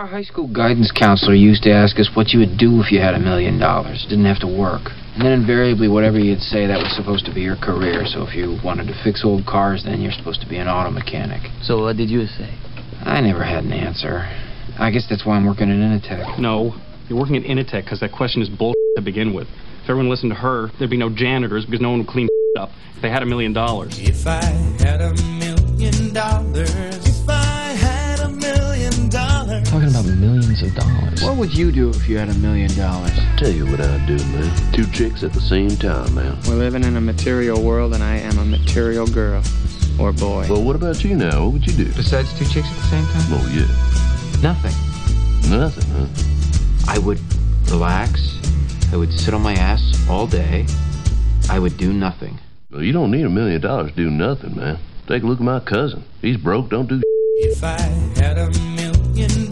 Our high school guidance counselor used to ask us what you would do if you had $1 million. Didn't have to work. And then invariably, whatever you'd say, that was supposed to be your career. So if you wanted to fix old cars, then you're supposed to be an auto mechanic. So what did you say? I never had an answer. I guess that's why I'm working at Initech. No, you're working at Initech because that question is bullshit to begin with. If everyone listened to her, there'd be no janitors because no one would clean up if they had $1 million. If I had $1 million, if I had $1 million. Talking about millions of dollars. What would you do if you had $1 million? Tell you what I'd do, man. 2 chicks at the same time, man. We're living in a material world, and I am a material girl. Or boy. Well, what about you now? What would you do? Besides 2 chicks at the same time? Oh, yeah. Nothing. Nothing, huh? I would relax. I would sit on my ass all day. I would do nothing. Well, you don't need $1 million to do nothing, man. Take a look at my cousin. He's broke, don't do If I had $1 million.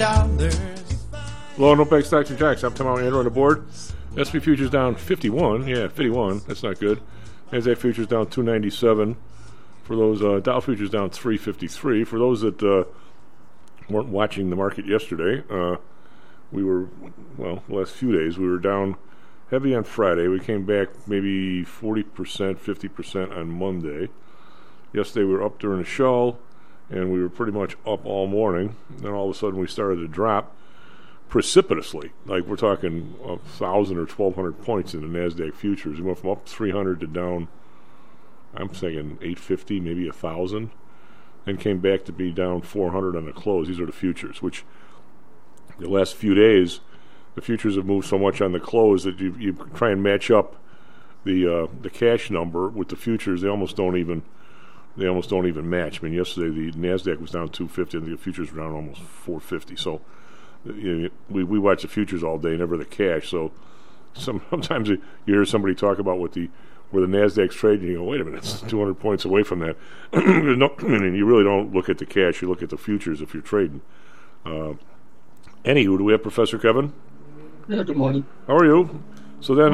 Hello, NOPEC Stocks and Jacks. I'm Tom Andrew on the board. S&P futures down 51. Yeah, 51. That's not good. NASDAQ futures down 297. For those, Dow futures down 353. For those that weren't watching the market yesterday, we were, well, the last few days, we were down heavy on Friday. We came back maybe 40%, 50% on Monday. Yesterday we were up during the show, and we were pretty much up all morning. Then all of a sudden we started to drop precipitously. Like we're talking 1,000 or 1,200 points in the NASDAQ futures. We went from up 300 to down, I'm thinking 850, maybe 1,000. Then came back to be down 400 on the close. These are the futures, which the last few days, the futures have moved so much on the close that you try and match up the cash number with the futures. They almost don't even match. I mean, yesterday the NASDAQ was down 250 and the futures were down almost 450. So we watch the futures all day, never the cash. So sometimes you hear somebody talk about where the NASDAQ's trading, you go, wait a minute, it's 200 points away from that. No, I mean, you really don't look at the cash, you look at the futures if you're trading. Anywho, do we have Professor Kevin? Yeah, good morning. How are you? So then,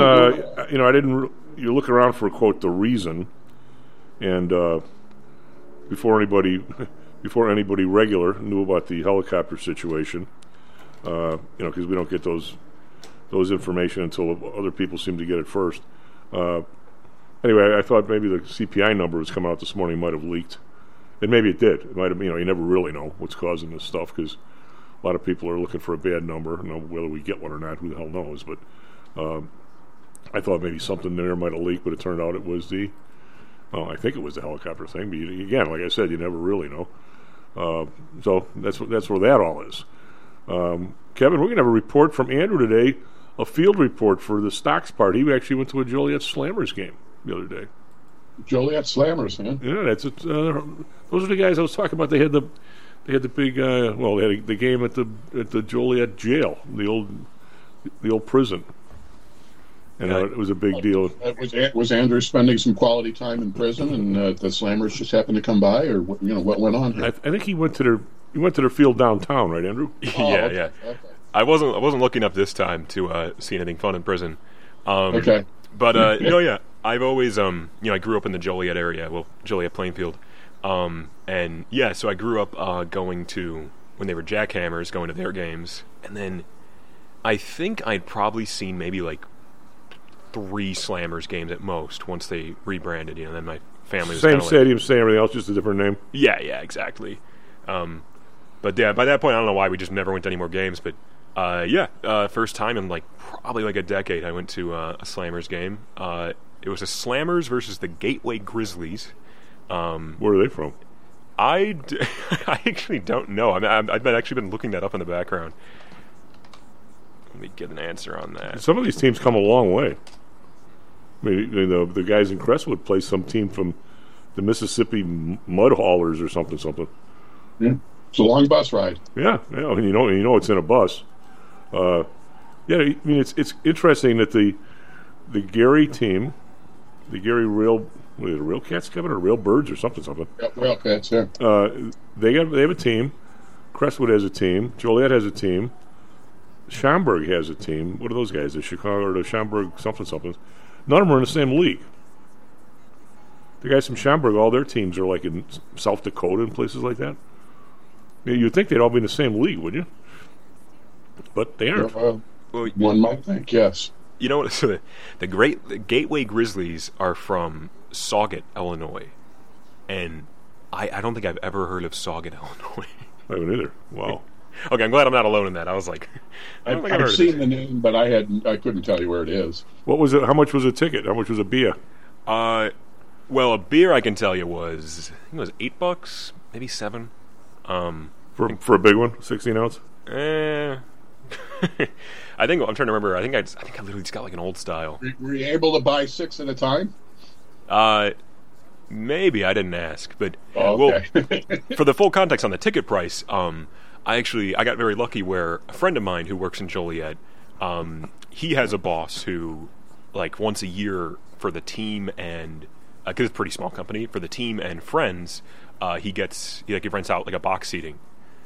you look around for, quote, the reason, and before anybody regular knew about the helicopter situation, because we don't get those information until other people seem to get it first. Anyway, I thought maybe the CPI number was coming out this morning might have leaked, and maybe it did. It might have, you never really know what's causing this stuff because a lot of people are looking for a bad number. Whether we get one or not, who the hell knows? But I thought maybe something there might have leaked, but it turned out it was I think it was the helicopter thing. But again, like I said, you never really know. So that's where that all is. Kevin, we're going to have a report from Andrew today, a field report for the stocks part. He actually went to a Joliet Slammers game the other day. Joliet Slammers, man. Yeah, that's it. Those are the guys I was talking about. They had the big they had the game at the Joliet jail, the old prison, and it was a big deal. Was Andrew spending some quality time in prison, and the Slammers just happened to come by, or what went on here? I think he went to their field downtown, right, Andrew? Yeah. Okay. I wasn't looking up this time to see anything fun in prison. Okay. But I've always I grew up in the Joliet area, Joliet Plainfield. And yeah, so I grew up going to, when they were Jackhammers, going to their games, and then I think I'd probably seen maybe like 3 Slammers games at most once they rebranded. Then my family was same stadium, same everything else, just a different name. Yeah, exactly. But yeah, by that point I don't know why we just never went to any more games. But first time in probably a decade I went to a Slammers game. It was a Slammers versus the Gateway Grizzlies. Where are they from? I actually don't know. I've actually been looking that up in the background. Let me get an answer on that. Some of these teams come a long way. I mean, the guys in Crestwood play some team from the Mississippi Mud Haulers or something. Yeah, it's a long bus ride. Yeah, and you know it's in a bus. It's interesting that the Gary team, the Gary Real Cats, Kevin, or Real Birds or something. Yeah, Real Cats, yeah. They have a team. Crestwood has a team. Joliet has a team. Schaumburg has a team. What are those guys? The Chicago or the Schaumburg something. None of them are in the same league. The guys from Schaumburg, all their teams are in South Dakota and places like that. You'd think they'd all be in the same league, wouldn't you? But they aren't. Well, Well, one might think, yes. you know what? So the Gateway Grizzlies are from Sauget, Illinois, and I don't think I've ever heard of Sauget, Illinois. I haven't either. Wow. Okay, I'm glad I'm not alone in that. I was like, I don't think I've heard I've of seen it. the name, but I couldn't tell you where it is. What was it? How much was a ticket? How much was a beer? Well, a beer I can tell you was, I think it was $8, maybe $7. For a big one? 16 ounce? I think I'm trying to remember. I think I literally just got like an old style. Were you able to buy 6 at a time? Maybe I didn't ask, but Oh, okay. well, for the full context on the ticket price, I got very lucky where a friend of mine who works in Joliet, he has a boss who, like, once a year for the team and because it's a pretty small company, for the team and friends, he rents out like a box seating.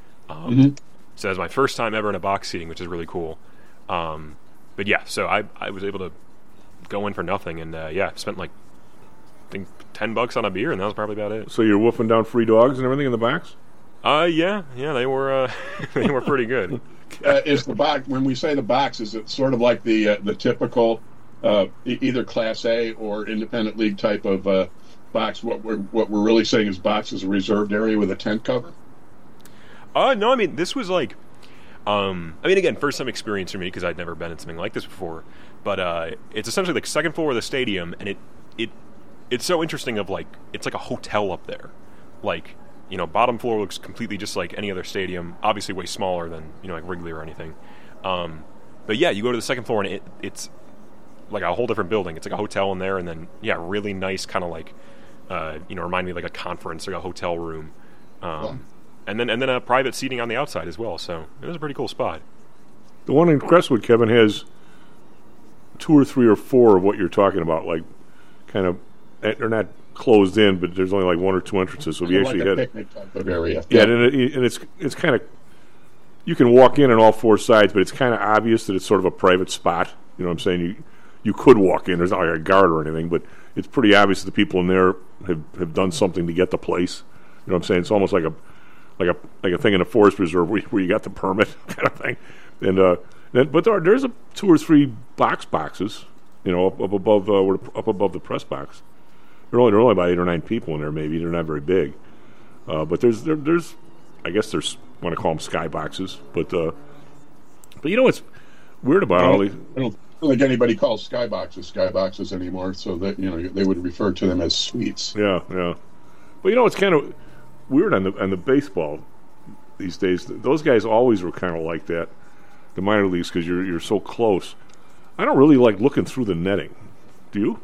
So that's my first time ever in a box seating, which is really cool. But yeah, so I was able to go in for nothing, and spent like I think $10 on a beer, and that was probably about it. So you're wolfing down free dogs and everything in the box? Yeah, they were they were pretty good. Is the box, when we say the box, is it sort of like the typical either Class A or independent league type of box? What we're really saying is box is a reserved area with a tent cover? No, I mean, this was like, again, first time experience for me because I'd never been in something like this before. But it's essentially like second floor of the stadium, and it's so interesting. It's like a hotel up there. Like, bottom floor looks completely just like any other stadium. Obviously, way smaller than like Wrigley or anything. But yeah, you go to the second floor, and it's like a whole different building. It's like a hotel in there, and then really nice kind of like, remind me of like a conference or a hotel room. And then a private seating on the outside as well. So it was a pretty cool spot. The one in Crestwood, Kevin, has 2 or 3 or 4 of what you're talking about. Like, kind of, they're not closed in, but there's only like 1 or 2 entrances. So if you actually like a had picnic type of area. Yeah, and it's kind of, you can walk in on all 4 sides, but it's kind of obvious that it's sort of a private spot. You know what I'm saying? You could walk in. There's not like a guard or anything, but it's pretty obvious that the people in there have done something to get the place. You know what I'm saying? It's almost like a thing in a forest reserve where you got the permit kind of thing. And but there's 2 or 3 boxes, up above the press box. There are only about 8 or 9 people in there. Maybe they're not very big, but there's I guess there's, I want to call them sky boxes, but what's weird about all these. I don't think anybody calls skyboxes anymore, so that they would refer to them as suites. Yeah. But it's kind of weird on the baseball these days. Those guys always were kind of like that, the minor leagues, because you're so close. I don't really like looking through the netting. Do you?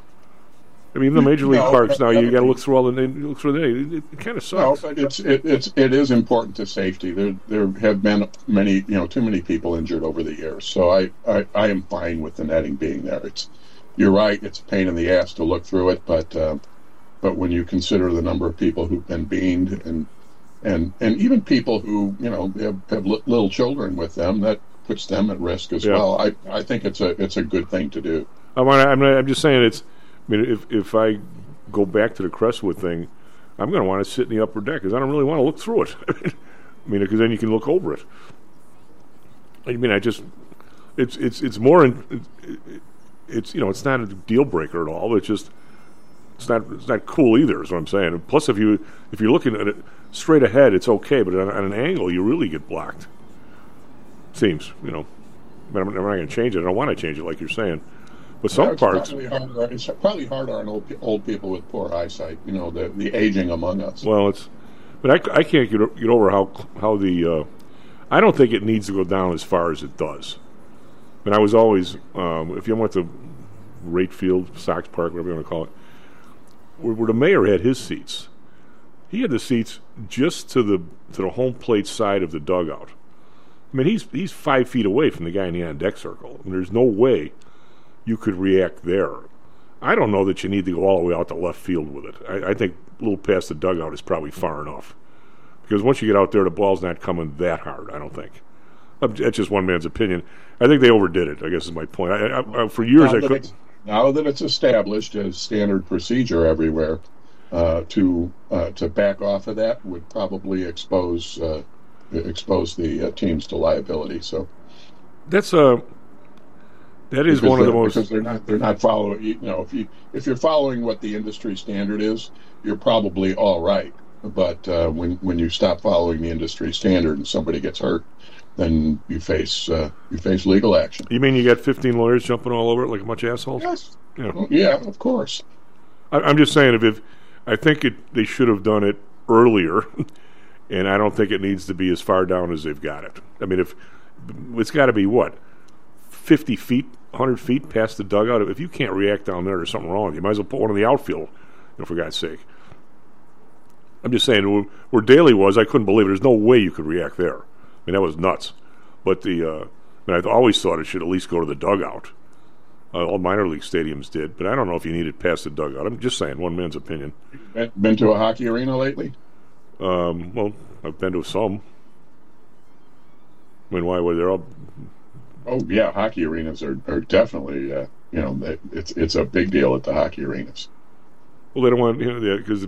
I mean, the major league parks now, you got to look through all the look through the netting. It kind of sucks. No, it is important to safety. There have been many too many people injured over the years, so I am fine with the netting being there. You're right. It's a pain in the ass to look through it, but when you consider the number of people who've been beamed and even people who have little children with them, that puts them at risk as well. I think it's a good thing to do. I'm just saying if I go back to the Crestwood thing, I'm going to want to sit in the upper deck because I don't really want to look through it. Because then you can look over it. It's more it's not a deal breaker at all. It's not cool either, is what I'm saying. Plus, if you're looking at it straight ahead, it's okay, but on an angle, you really get blocked. Seems, but I'm not going to change it. I don't want to change it, like you're saying. But some parts, it's probably harder on old people with poor eyesight. The aging among us. Well, but I can't get over how the. I don't think it needs to go down as far as it does. And I was always, if you went to Rate Field, Sox Park, whatever you want to call it, where the mayor had his seats, he had the seats just to the home plate side of the dugout. I mean, he's 5 feet away from the guy in the on-deck circle. There's no way you could react there. I don't know that you need to go all the way out to left field with it. I think a little past the dugout is probably far enough. Because once you get out there, the ball's not coming that hard, I don't think. That's just one man's opinion. I think they overdid it, I guess is my point. For years, now that it's established as standard procedure everywhere, to back off of that would probably expose expose the teams to liability. So that is one of the most, because they're not following. If you're following what the industry standard is, you're probably all right. But when you stop following the industry standard and somebody gets hurt, then you face legal action. You mean you got 15 lawyers jumping all over it like a bunch of assholes? Yes. Yeah, yeah, of course. I'm just saying, I think they should have done it earlier, and I don't think it needs to be as far down as they've got it. I mean, if it's got to be 50 feet, 100 feet past the dugout. If you can't react down there, there's something wrong. You might as well put one in the outfield, for God's sake. I'm just saying, where Daly was, I couldn't believe it. There's no way you could react there. I mean, that was nuts. But I always thought it should at least go to the dugout. All minor league stadiums did, but I don't know if you need it past the dugout. I'm just saying, one man's opinion. Been to a hockey arena lately? Well, I've been to some. I mean, why were they all? Oh yeah, hockey arenas are definitely it's a big deal at the hockey arenas. Well, they don't want because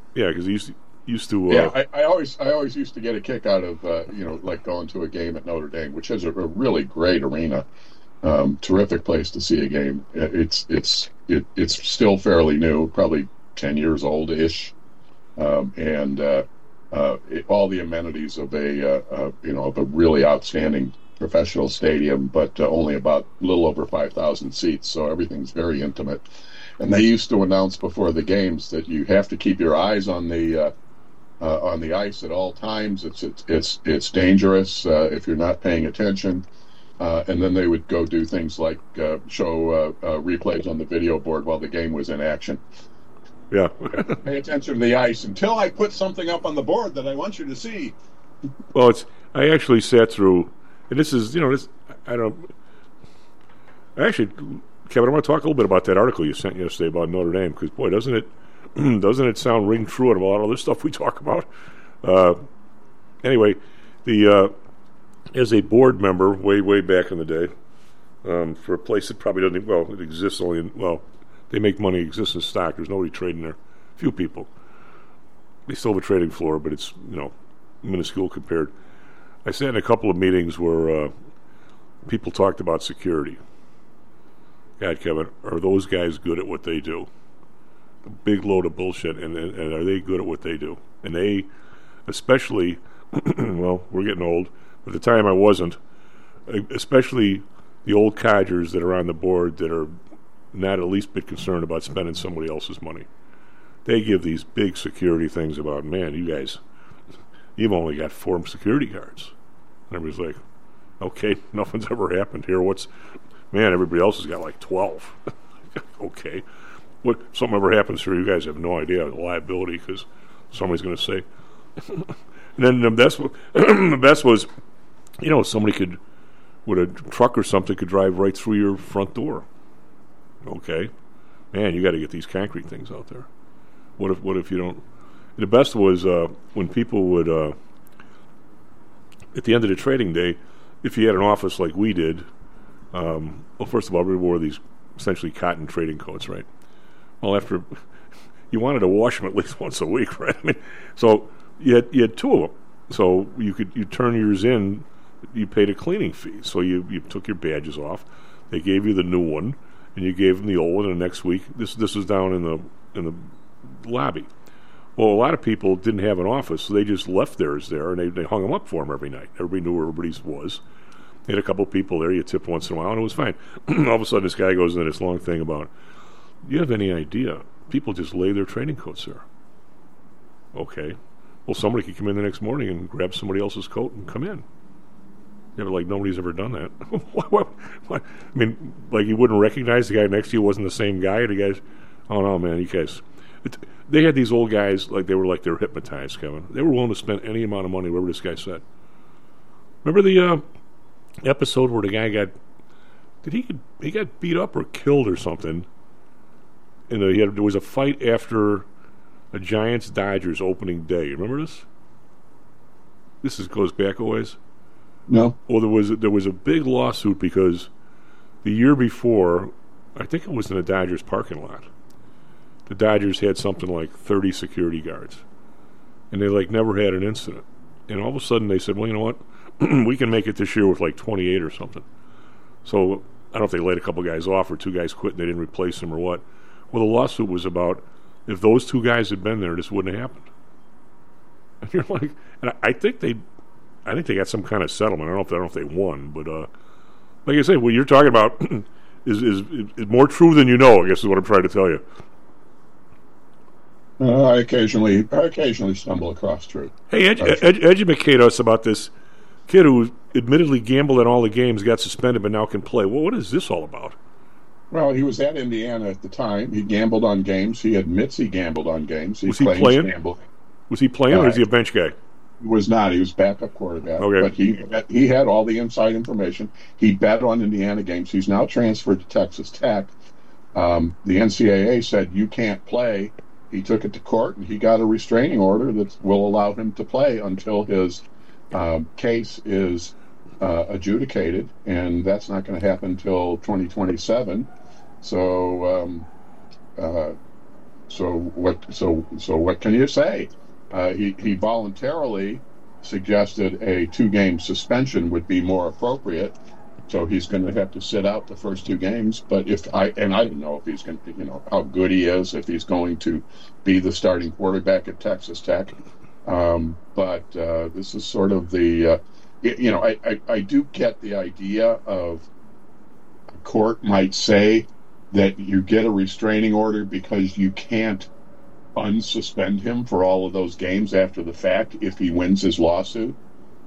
used to. I always used to get a kick out of like going to a game at Notre Dame, which has a really great arena. Terrific place to see a game. It's still fairly new, probably 10 years old-ish, and all the amenities of a really outstanding professional stadium, but only about a little over 5,000 seats, so everything's very intimate. And they used to announce before the games that you have to keep your eyes on the ice at all times. It's dangerous if you're not paying attention. And then they would go do things like show replays on the video board while the game was in action. Yeah. Pay attention to the ice until I put something up on the board that I want you to see. Well, I actually sat through, and this is, actually, Kevin, I want to talk a little bit about that article you sent yesterday about Notre Dame, because, boy, doesn't it sound ring true on a lot of other stuff we talk about? Anyway, as a board member, way back in the day, for a place that probably doesn't, it exists only they make money, exists in stock. There's nobody trading there. Few people. They still have a trading floor, but it's, minuscule compared. I sat in a couple of meetings where people talked about security. God, Kevin, are those guys good at what they do? A big load of bullshit, and are they good at what they do? And they, especially, we're getting old. At the time I wasn't, especially the old codgers that are on the board that are not at least bit concerned about spending somebody else's money. They give these big security things about, man, you guys, you've only got 4 security guards. And everybody's like, okay, nothing's ever happened here. Everybody else has got like 12. Okay. What, something ever happens here, you guys have no idea the liability because somebody's going to say. And then the best was, somebody with a truck or something could drive right through your front door. Okay. Man, you got to get these concrete things out there. What if you don't? The best was when people would, at the end of the trading day, if you had an office like we did, first of all, we wore these essentially cotton trading coats, right? Well, after, you wanted to wash them at least once a week, right? I mean, so you had 2 of them. So you turn yours in, you paid a cleaning fee. So you took your badges off. They gave you the new one, and you gave them the old one. And the next week, this was down in the lobby. Well, a lot of people didn't have an office, so they just left theirs there, and they hung them up for them every night. Everybody knew where everybody's was. They had a couple of people there. You tipped once in a while, and it was fine. All of a sudden, this guy goes into this long thing about, do you have any idea? People just lay their trading coats there. Okay. Well, somebody could come in the next morning and grab somebody else's coat and come in. Yeah, but like nobody's ever done that. What? I mean, like you wouldn't recognize the guy next to you wasn't the same guy. The guys, oh no, man, you guys. They had these old guys like they were hypnotized, Kevin. They were willing to spend any amount of money, whatever this guy said. Remember the episode where the guy he got beat up or killed or something, and there was a fight after a Giants-Dodgers opening day. Remember this? This goes back a ways. No. Well, there was a big lawsuit because the year before, I think it was in the Dodgers parking lot. The Dodgers had something like 30 security guards, and they never had an incident. and all of a sudden they said, well, you know what? We can make it this year with like 28 or something. So I don't know if they laid a couple guys off or two guys quit and they didn't replace them or what. Well, the lawsuit was about if those two guys had been there, this wouldn't have happened. And you're like, and I think they got some kind of settlement. I don't know if they won, but like I say, what you're talking about is more true than you know, I guess is what I'm trying to tell you. I occasionally stumble across truth. Hey, educate us about this kid who admittedly gambled at all the games, got suspended, but now can play. Well, what is this all about? Well, he was at Indiana at the time. He gambled on games. He admits he gambled on games. Was he playing? Was he playing, or is he a bench guy? He was not. He was backup quarterback. Okay. But he had all the inside information. He bet on Indiana games. He's now transferred to Texas Tech. The NCAA said, you can't play. He took it to court, and he got a restraining order that will allow him to play until his case is adjudicated, and that's not going to happen until 2027. So what can you say? He voluntarily suggested a 2-game suspension would be more appropriate. So he's going to have to sit out the first 2 games. But I don't know if he's going to, how good he is, if he's going to be the starting quarterback at Texas Tech. But this is sort of the, I do get the idea of a court might say that you get a restraining order because you can't unsuspend him for all of those games after the fact if he wins his lawsuit.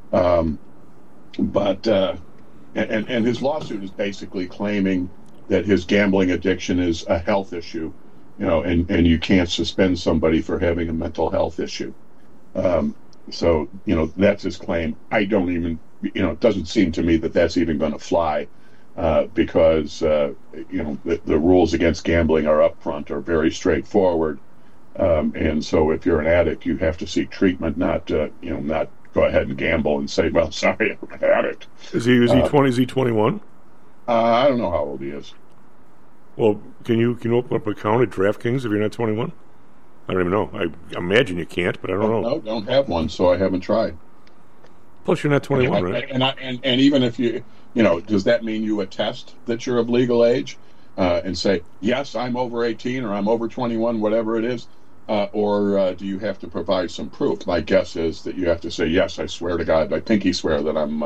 And his lawsuit is basically claiming that his gambling addiction is a health issue, and you can't suspend somebody for having a mental health issue. So that's his claim. I don't even, it doesn't seem to me that that's even going to fly, because the rules against gambling are very straightforward. And so if you're an addict, you have to seek treatment, not go ahead and gamble and say, well, sorry, I'm an addict. Is he 20? Is he 21? I don't know how old he is. Well, can you open up an account at DraftKings if you're not 21? I don't even know. I imagine you can't, but I don't know. No, don't have one, so I haven't tried. Plus, you're not 21, right? And even if does that mean you attest that you're of legal age and say, yes, I'm over 18 or I'm over 21, whatever it is? Or do you have to provide some proof? My guess is that you have to say, yes, I swear to God, I pinky swear that I'm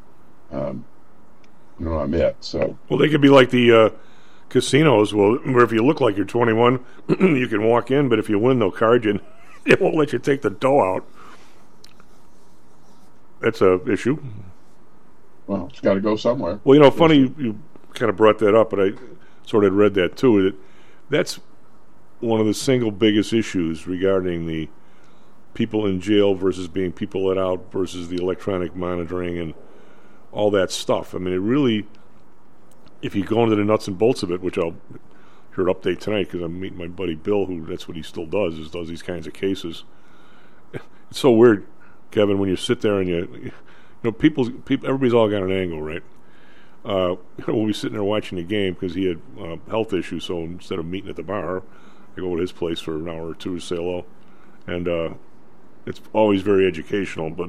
it. So, well, they could be like the casinos, where if you look like you're 21, you can walk in, but if you win, they'll card you. They won't let you take the dough out. That's a issue. Well, it's got to go somewhere. Well, funny you kind of brought that up, but I sort of read that too. That's one of the single biggest issues regarding the people in jail versus being people let out versus the electronic monitoring and all that stuff. I mean, it really, if you go into the nuts and bolts of it, which I'll hear an update tonight because I'm meeting my buddy Bill, who that's what he still does these kinds of cases. It's so weird, Kevin, when you sit there and people, everybody's all got an angle, right? We'll be sitting there watching the game because he had health issues, so instead of meeting at the bar, I go to his place for an hour or two to say hello, and it's always very educational. But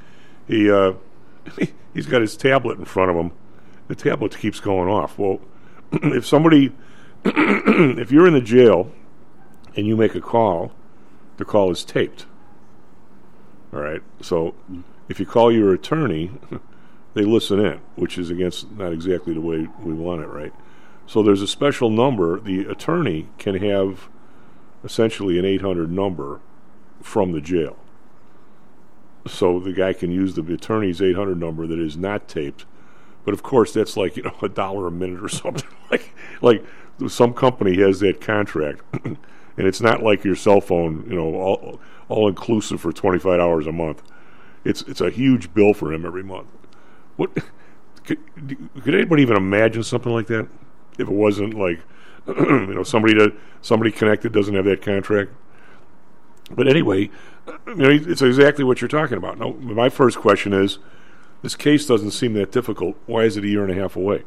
he's got his tablet in front of him. The tablet keeps going off. Well, if you're in the jail and you make a call, the call is taped. All right. So if you call your attorney, they listen in, which is against not exactly the way we want it, right? So there's a special number. The attorney can have essentially an 800 number from the jail. So the guy can use the attorney's 800 number that is not taped. But of course, that's like $1 a minute or something. like some company has that contract, and it's not like your cell phone, all inclusive for 25 hours a month. It's a huge bill for him every month. What could anybody even imagine something like that? If it wasn't like, somebody connected doesn't have that contract. But anyway, it's exactly what you're talking about. Now, my first question is, this case doesn't seem that difficult. Why is it a year and a half away?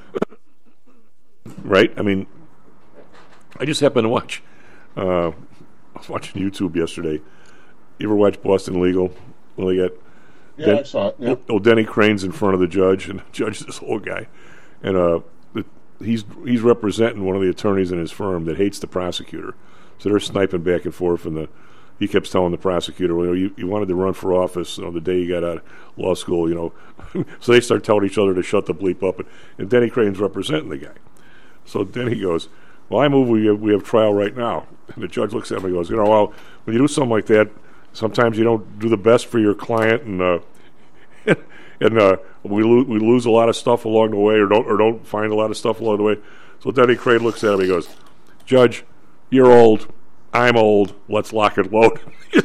Right? I mean, I just happened to watch. I was watching YouTube yesterday. You ever watch Boston Legal? Well, they got Yeah, I saw it. Yeah. Denny Crane's in front of the judge, and the judge is this old guy, and he's representing one of the attorneys in his firm that hates the prosecutor. So they're sniping back and forth, and he keeps telling the prosecutor, well, you wanted to run for office the day you got out of law school, So they start telling each other to shut the bleep up, and Denny Crane's representing the guy. So Denny goes, well, I move we have trial right now. And the judge looks at him and goes, well, when you do something like that, sometimes you don't do the best for your client, and we lose a lot of stuff along the way, or don't find a lot of stuff along the way. So Denny Crane looks at him and he goes, Judge, you're old, I'm old, let's lock and load.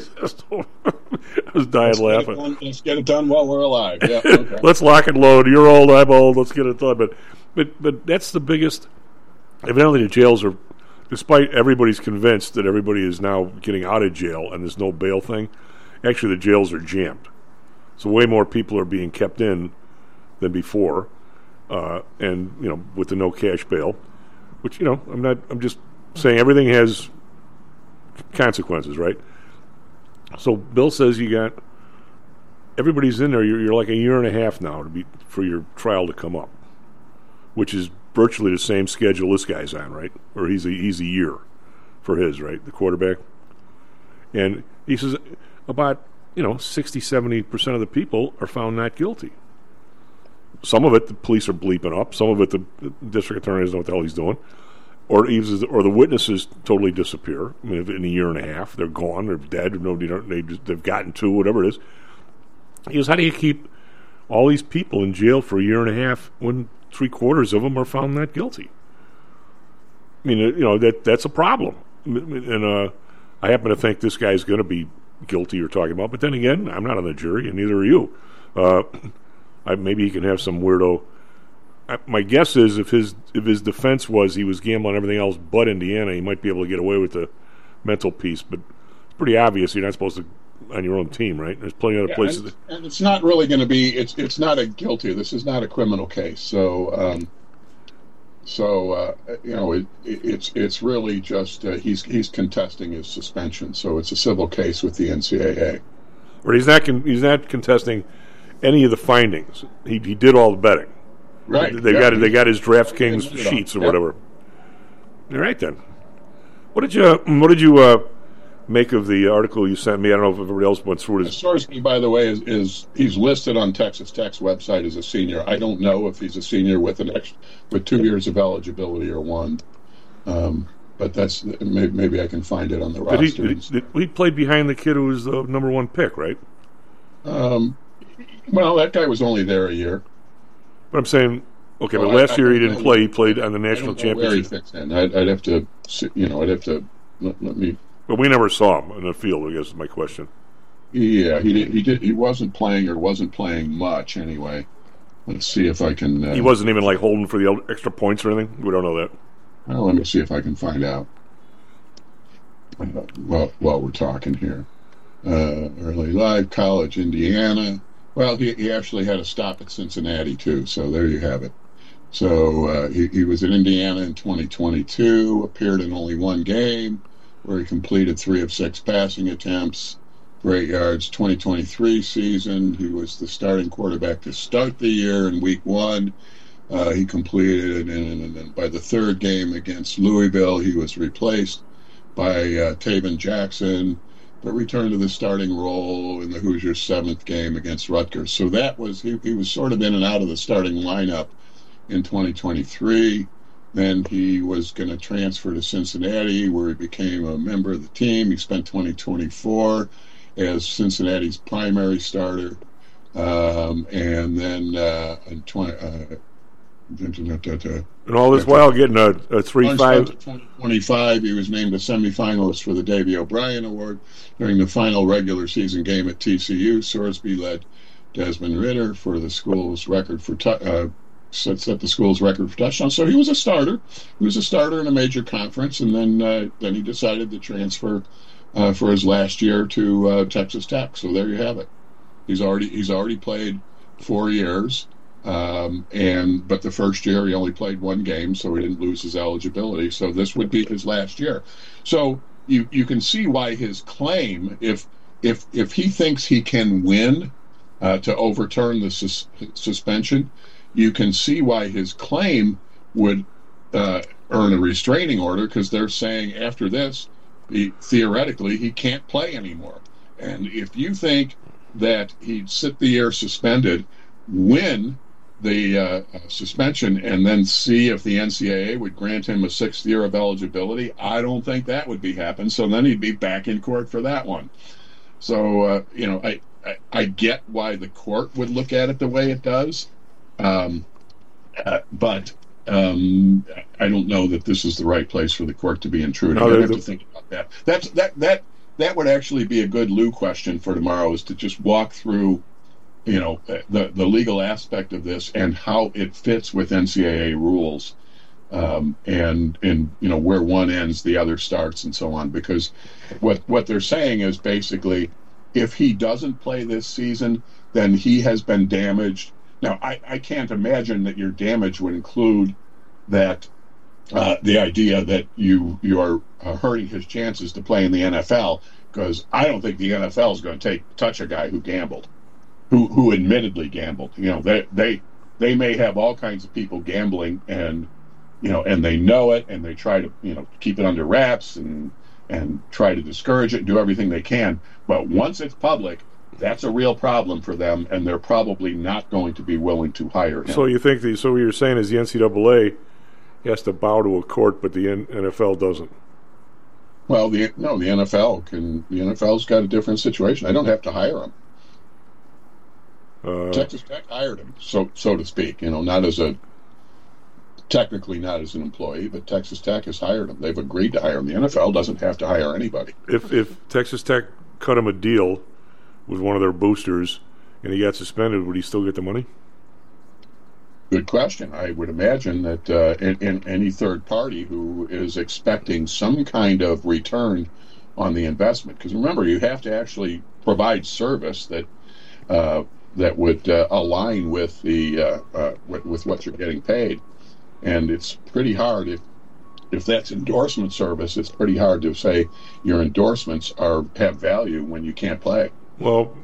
I was dying laughing. Let's get it done while we're alive. Yeah, okay. Let's lock and load. You're old, I'm old, let's get it done. But that's the biggest. Evidently the jails are, despite everybody's convinced that everybody is now getting out of jail and there's no bail thing, actually the jails are jammed. So way more people are being kept in than before, and with the no cash bail, which I'm just saying everything has consequences, right? So Bill says you got everybody's in there. You're like a year and a half now for your trial to come up, which is virtually the same schedule this guy's on, right? Or he's a year for his, right? The quarterback, and he says about 60-70% of the people are found not guilty. Some of it the police are bleeping up. Some of it the district attorney doesn't know what the hell he's doing. Or the witnesses totally disappear. I mean, in a year and a half, they're gone, they're dead, they've gotten to, whatever it is. He goes, how do you keep all these people in jail for a year and a half when 3/4 of them are found not guilty? I mean, that's a problem. And I happen to think this guy's going to be guilty you're talking about, but then again, I'm not on the jury, and neither are you. Maybe he can have some weirdo. My guess is if his defense was he was gambling on everything else but Indiana, he might be able to get away with the mental piece. But it's pretty obvious you're not supposed to on your own team, right? There's plenty of other places. And it's not really going to be. It's not a guilty. This is not a criminal case. So it's really just he's contesting his suspension. So it's a civil case with the NCAA. Or he's not contesting any of the findings. He did all the betting. Right. They got his DraftKings sheets or whatever. All right then. What did you make of the article you sent me? I don't know if everybody else went through it. Sorsby, by the way, is he's listed on Texas Tech's website as a senior. I don't know if he's a senior with 2 years of eligibility or one. But that's maybe I can find it on the roster. He played behind the kid who was the number 1 pick, right? Well, that guy was only there a year. But I'm saying, okay, but last year he didn't play. He played on the national championship. Where he fits in. I'd have to, let me. But we never saw him in the field, I guess is my question. Yeah, he wasn't playing much anyway. Let's see if I can. He wasn't even like holding for the extra points or anything. We don't know that. Well, let me see if I can find out. While we're talking here, early live college, Indiana. Well, he actually had a stop at Cincinnati, too, so there you have it. So he was in Indiana in 2022, appeared in only one game, where he completed 3 of 6 passing attempts, for 8 yards. 2023 season, he was the starting quarterback to start the year in week 1. He completed, and by the 3rd game against Louisville, he was replaced by Taven Jackson, but returned to the starting role in the Hoosiers' 7th game against Rutgers. So that was he was sort of in and out of the starting lineup in 2023. Then he was going to transfer to Cincinnati, where he became a member of the team. He spent 2024 as Cincinnati's primary starter, and then and all this while getting a 3-5. 2025, he was named a semifinalist for the Davey O'Brien Award during the final regular season game at TCU. Sorsby led Desmond Ritter for the school's record for set the school's record for touchdowns. So he was a starter. He was a starter in a major conference, and then he decided to transfer for his last year to Texas Tech. So there you have it. He's already played 4 years. But the first year he only played 1 game, so he didn't lose his eligibility. So this would be his last year. So you can see why his claim, if he thinks he can win to overturn the suspension, you can see why his claim would earn a restraining order, because they're saying after this, theoretically, he can't play anymore. And if you think that he'd sit the year suspended, win the suspension, and then see if the NCAA would grant him a 6th year of eligibility, I don't think that would be happen. So then he'd be back in court for that one. So, I get why the court would look at it the way it does. But I don't know that this is the right place for the court to be intruding. I have to think about that. That would actually be a good Lou question for tomorrow, is to just walk through, the legal aspect of this and how it fits with NCAA rules, and where one ends, the other starts, and so on. Because what they're saying is basically, if he doesn't play this season, then he has been damaged. Now, I can't imagine that your damage would include that the idea that you are hurting his chances to play in the NFL, because I don't think the NFL is going to touch a guy who gambled, who admittedly gambled. They may have all kinds of people gambling, and and they know it, and they try to keep it under wraps and try to discourage it and do everything they can. But once it's public, that's a real problem for them, and they're probably not going to be willing to hire him. So you think what you're saying is the NCAA has to bow to a court, but the NFL doesn't? Well, the NFL can. The NFL's got a different situation. I don't have to hire him. Texas Tech hired him, so to speak. Technically not as an employee, but Texas Tech has hired him. They've agreed to hire him. The NFL doesn't have to hire anybody. If Texas Tech cut him a deal with one of their boosters and he got suspended, would he still get the money? Good question. I would imagine that in any third party who is expecting some kind of return on the investment, because remember, you have to actually provide service that would align with the with what you're getting paid, and it's pretty hard if that's endorsement service. It's pretty hard to say your endorsements have value when you can't play. Well,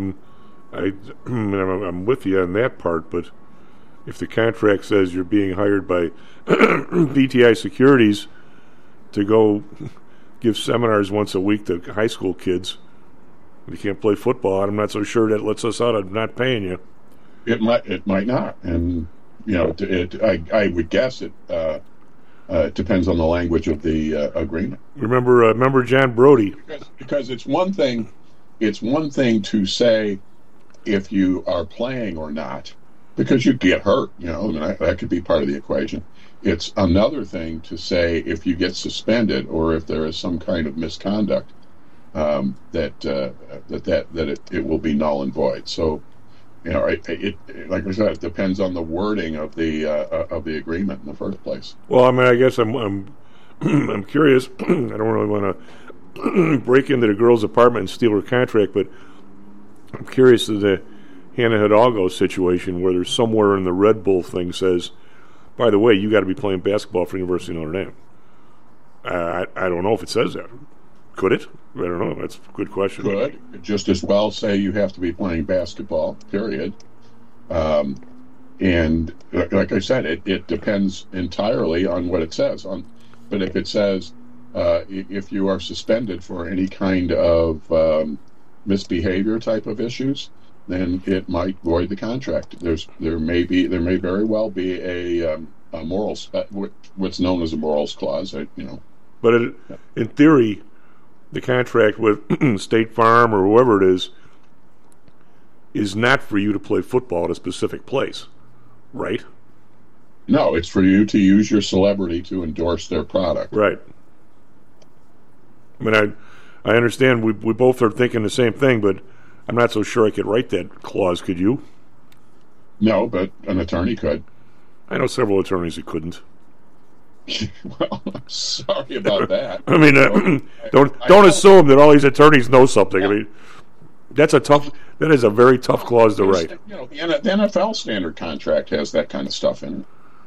I'm with you on that part, but if the contract says you're being hired by VTI Securities to go give seminars once a week to high school kids, you can't play football, I'm not so sure that lets us out of not paying you. It might not, and I would guess it depends on the language of the agreement. Remember John Brody, because it's one thing to say if you are playing or not, because you get hurt, that could be part of the equation. It's another thing to say if you get suspended or if there is some kind of misconduct, that it will be null and void. So, it like I said, it depends on the wording of the agreement in the first place. Well, I guess I'm curious. I don't really want to break into the girl's apartment and steal her contract, but I'm curious as the Hannah Hidalgo situation, where there's somewhere in the Red Bull thing says, by the way, you got to be playing basketball for University of Notre Dame. I don't know if it says that. Could it? I don't know. That's a good question. Could. Just as well say you have to be playing basketball, period. And like I said, it depends entirely on what it says. But if it says if you are suspended for any kind of misbehavior type of issues, then it might void the contract. There may very well be a morals, what's known as a morals clause. But in theory, the contract with State Farm or whoever it is not for you to play football at a specific place, right? No, it's for you to use your celebrity to endorse their product. Right. I understand we both are thinking the same thing, but I'm not so sure I could write that clause. Could you? No, but an attorney could. I know several attorneys that couldn't. Well, I'm sorry about that. Don't assume that all these attorneys know something. Yeah. That is a very tough clause to write. The NFL standard contract has that kind of stuff in it.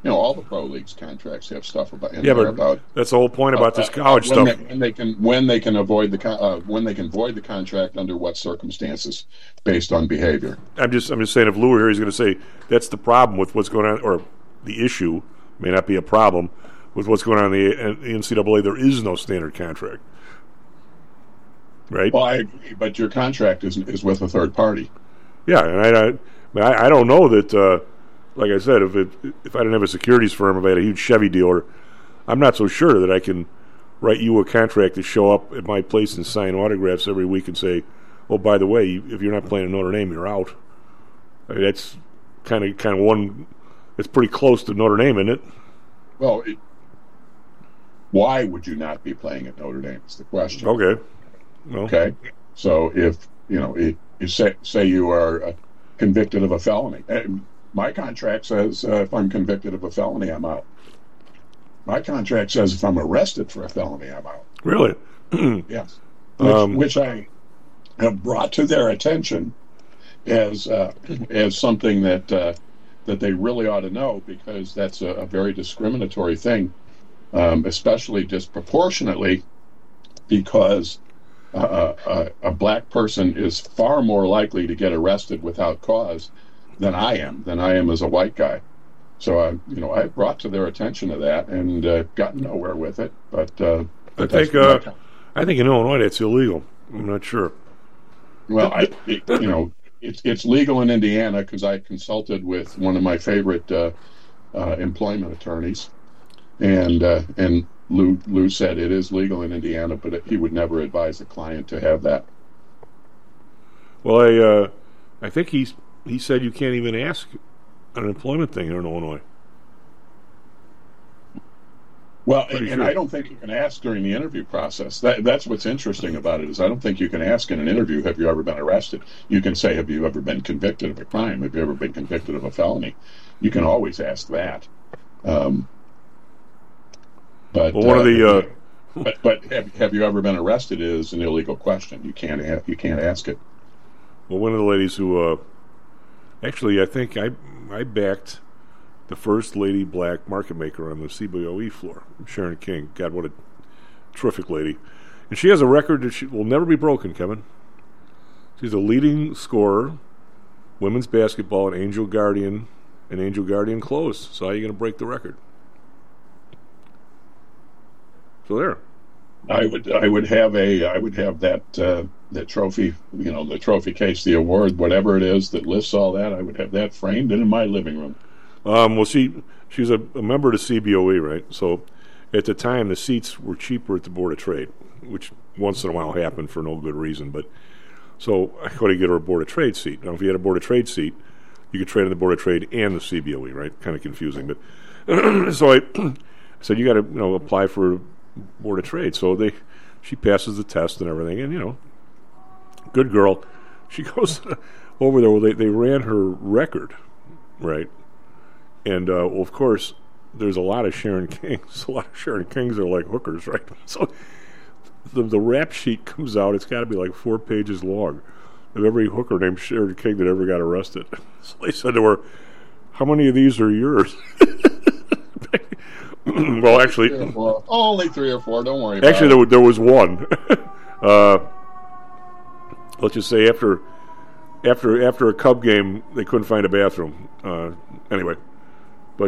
all the pro leagues contracts have stuff about in Yeah, there but about that's the whole point about this college when stuff. when they can avoid when they can void the contract under what circumstances based on behavior. I'm just saying, if Lou were here, he's going to say that's the problem with what's going on, or the issue may not be a problem with what's going on in the NCAA. There is no standard contract, right? Well, I agree, but your contract is with a third party. Yeah, and I don't know that. Like I said, if I didn't have a securities firm, if I had a huge Chevy dealer, I'm not so sure that I can write you a contract to show up at my place and sign autographs every week and say, "Oh, by the way, if you're not playing at Notre Dame, you're out." I mean, that's kind of one. It's pretty close to Notre Dame, isn't it? Well, why would you not be playing at Notre Dame? Is the question. Okay. Well. Okay. So if you say you are convicted of a felony. My contract says if I'm convicted of a felony, I'm out. My contract says if I'm arrested for a felony, I'm out. Really? Yes. Which I have brought to their attention as something that they really ought to know, because that's a very discriminatory thing, especially disproportionately, because a black person is far more likely to get arrested without cause than I am as a white guy. So I brought to their attention to that and gotten nowhere with it. But I think in Illinois that's illegal. I'm not sure. Well, it's legal in Indiana because I consulted with one of my favorite employment attorneys, and Lou said it is legal in Indiana, but he would never advise a client to have that. Well, I think he said you can't even ask an employment thing here in Illinois. Well, and I don't think you can ask during the interview process. That's what's interesting about it, is I don't think you can ask in an interview, have you ever been arrested? You can say, have you ever been convicted of a crime? Have you ever been convicted of a felony? You can always ask that. But one of the but have you ever been arrested is an illegal question. You can't ask it. Well, one of the ladies who actually, I think I backed the first lady black market maker on the CBOE floor, Sharon King. God, what a terrific lady. And she has a record that will never be broken, Kevin. She's a leading scorer, women's basketball, and Angel Guardian clothes. So how are you going to break the record? So there. I would have that trophy, the trophy case, the award, whatever it is that lists all that. I would have that framed in my living room. Well, she's a member of the CBOE, right? So at the time, the seats were cheaper at the Board of Trade, which once in a while happened for no good reason. But so I got to get her a Board of Trade seat. Now, if you had a Board of Trade seat, you could trade on the Board of Trade and the CBOE, right? Kind of confusing, but so I said you got to apply for Board of Trade. So she passes the test and everything, and good girl. She goes over there. Well, they ran her record, right? And well, of course, there's a lot of Sharon Kings. A lot of Sharon Kings are like hookers, right? So the rap sheet comes out. It's got to be like 4 pages long of every hooker named Sharon King that ever got arrested. So they said to her, "How many of these are yours?" Well, actually, only 3 or 4. Don't worry. Actually, there was one. Let's just say after a Cub game, they couldn't find a bathroom. Anyway, but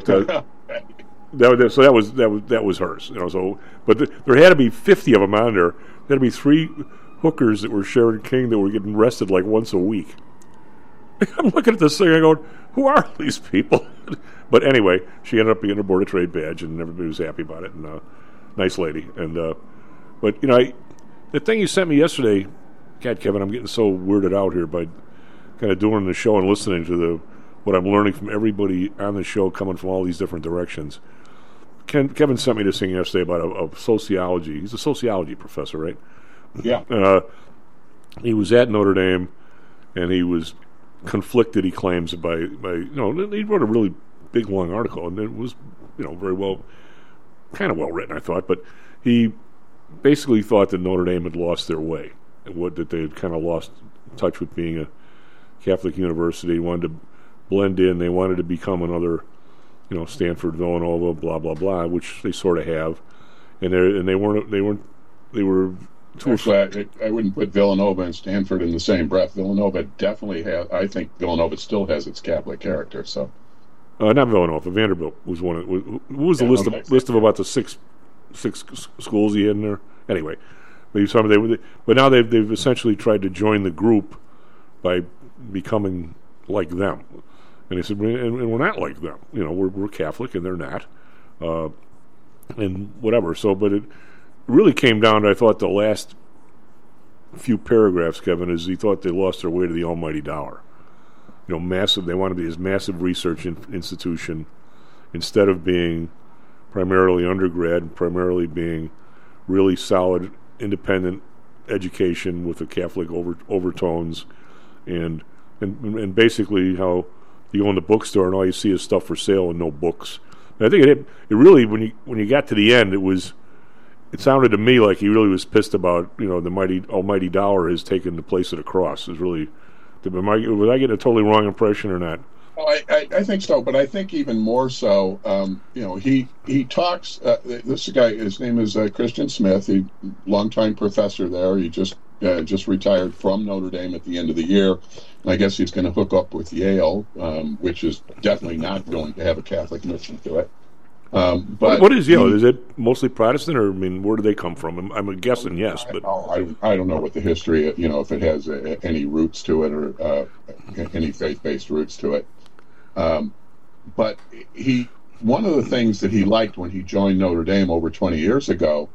that was hers. So, but there had to be 50 of them on there. There had to be 3 hookers that were Sharon King that were getting arrested like once a week. I'm looking at this thing. I go, who are these people? But anyway, she ended up being a Board of Trade badge, and everybody was happy about it. And nice lady. And but the thing you sent me yesterday, God, Kevin, I'm getting so weirded out here by kind of doing the show and listening to what I'm learning from everybody on the show, coming from all these different directions. Kevin sent me this thing yesterday about a sociology. He's a sociology professor, right? Yeah. He was at Notre Dame, and he was conflicted, he claims, by he wrote a really big long article, and it was very well, kind of well written, I thought, but he basically thought that Notre Dame had lost their way, and that they had kind of lost touch with being a Catholic university. They wanted to blend in. They wanted to become another Stanford, Villanova, blah blah blah, which they sort of have, and they were. Actually, I wouldn't put Villanova and Stanford in the same breath. Villanova definitely has. I think Villanova still has its Catholic character. So, not Villanova. Vanderbilt was one. What was the list of about the six schools he had in there? Anyway, but now they've essentially tried to join the group by becoming like them. And he said, and we're not like them. We're Catholic and they're not, and whatever. So, but it really came down to, I thought, the last few paragraphs, Kevin, is he thought they lost their way to the almighty dollar. Massive. They want to be this massive research institution instead of being primarily undergrad and primarily being really solid, independent education with the Catholic overtones, and basically how you go in the bookstore and all you see is stuff for sale and no books. And I think it really, when you got to the end, it sounded to me like he really was pissed about, the almighty dollar has taken the place of the cross. Was I getting a totally wrong impression or not? Well, I think so, but I think even more so, he talks, this guy, his name is Christian Smith, he longtime professor there. He just retired from Notre Dame at the end of the year. And I guess he's going to hook up with Yale, which is definitely not going to have a Catholic mission to it. But what is Yale? Is it mostly Protestant, or where do they come from? I'm guessing yes, but I don't know what the history, if it has any roots to it or any faith-based roots to it. But one of the things that he liked when he joined Notre Dame over 20 years ago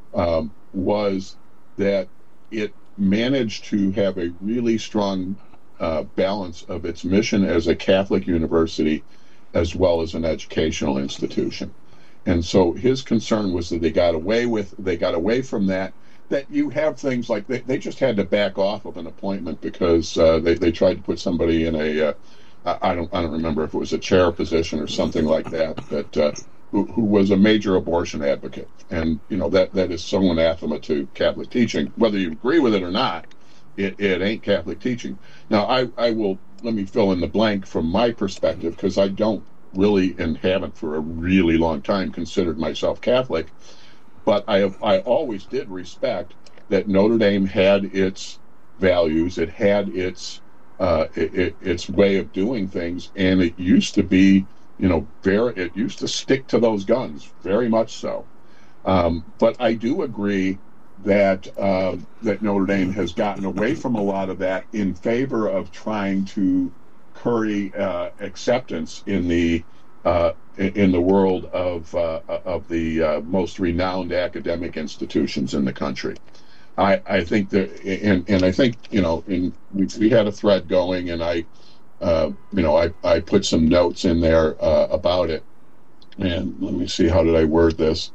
was that it managed to have a really strong balance of its mission as a Catholic university as well as an educational institution. And so his concern was that they got away from that you have things like they just had to back off of an appointment because they tried to put somebody in a I don't remember if it was a chair position or something like that, but who was a major abortion advocate. And that is so anathema to Catholic teaching. Whether you agree with it or not, it ain't Catholic teaching. Now let me fill in the blank from my perspective, because I don't really, and haven't for a really long time, considered myself Catholic. But I always did respect that Notre Dame had its values, it had its way of doing things, and it used to be, it used to stick to those guns, very much so. But I do agree that Notre Dame has gotten away from a lot of that in favor of trying to curry acceptance in the world of the most renowned academic institutions in the country. I think that, and I think we had a thread going, and I put some notes in there about it. And let me see, how did I word this?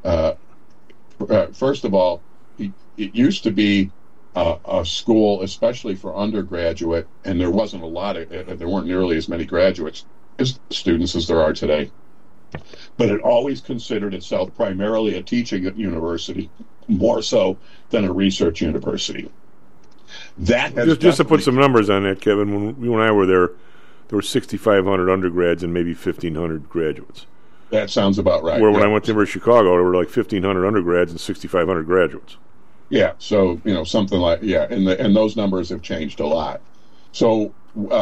First of all, it used to be a school, especially for undergraduate, and there weren't nearly as many graduates as students as there are today. But it always considered itself primarily a teaching university, more so than a research university. That has just to put some numbers on that, Kevin. When you and I were there were 6,500 undergrads and maybe 1,500 graduates. That sounds about right. Where when I went to Chicago, there were like 1,500 undergrads and 6,500 graduates. Yeah, so something like and those numbers have changed a lot. So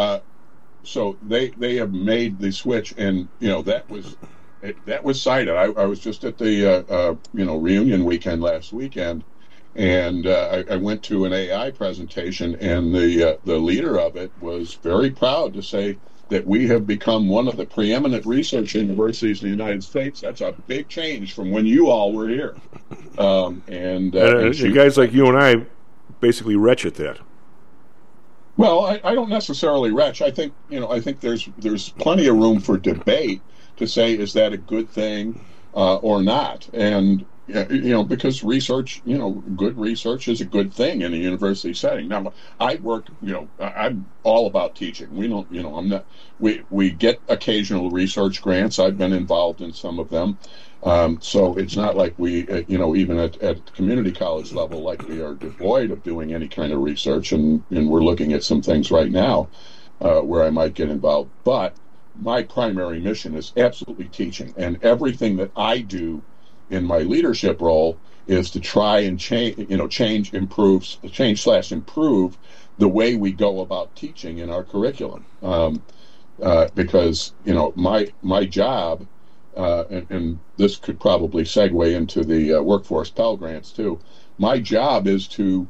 they have made the switch, and that was cited. I was just at the reunion weekend last weekend, and I went to an AI presentation, and the leader of it was very proud to say that we have become one of the preeminent research universities in the United States. That's a big change from when you all were here. And guys like you and I basically retch at that. Well, I don't necessarily retch. I think there's plenty of room for debate to say, is that a good thing or not? And because research, good research is a good thing in a university setting. Now, I work, I'm all about teaching. We don't, I'm not. We get occasional research grants. I've been involved in some of them. So it's not like we, even at community college level, like we are devoid of doing any kind of research, and we're looking at some things right now where I might get involved. But my primary mission is absolutely teaching, and everything that I do in my leadership role is to try and change, improve the way we go about teaching in our curriculum. Because my job, and this could probably segue into the workforce Pell Grants too. My job is to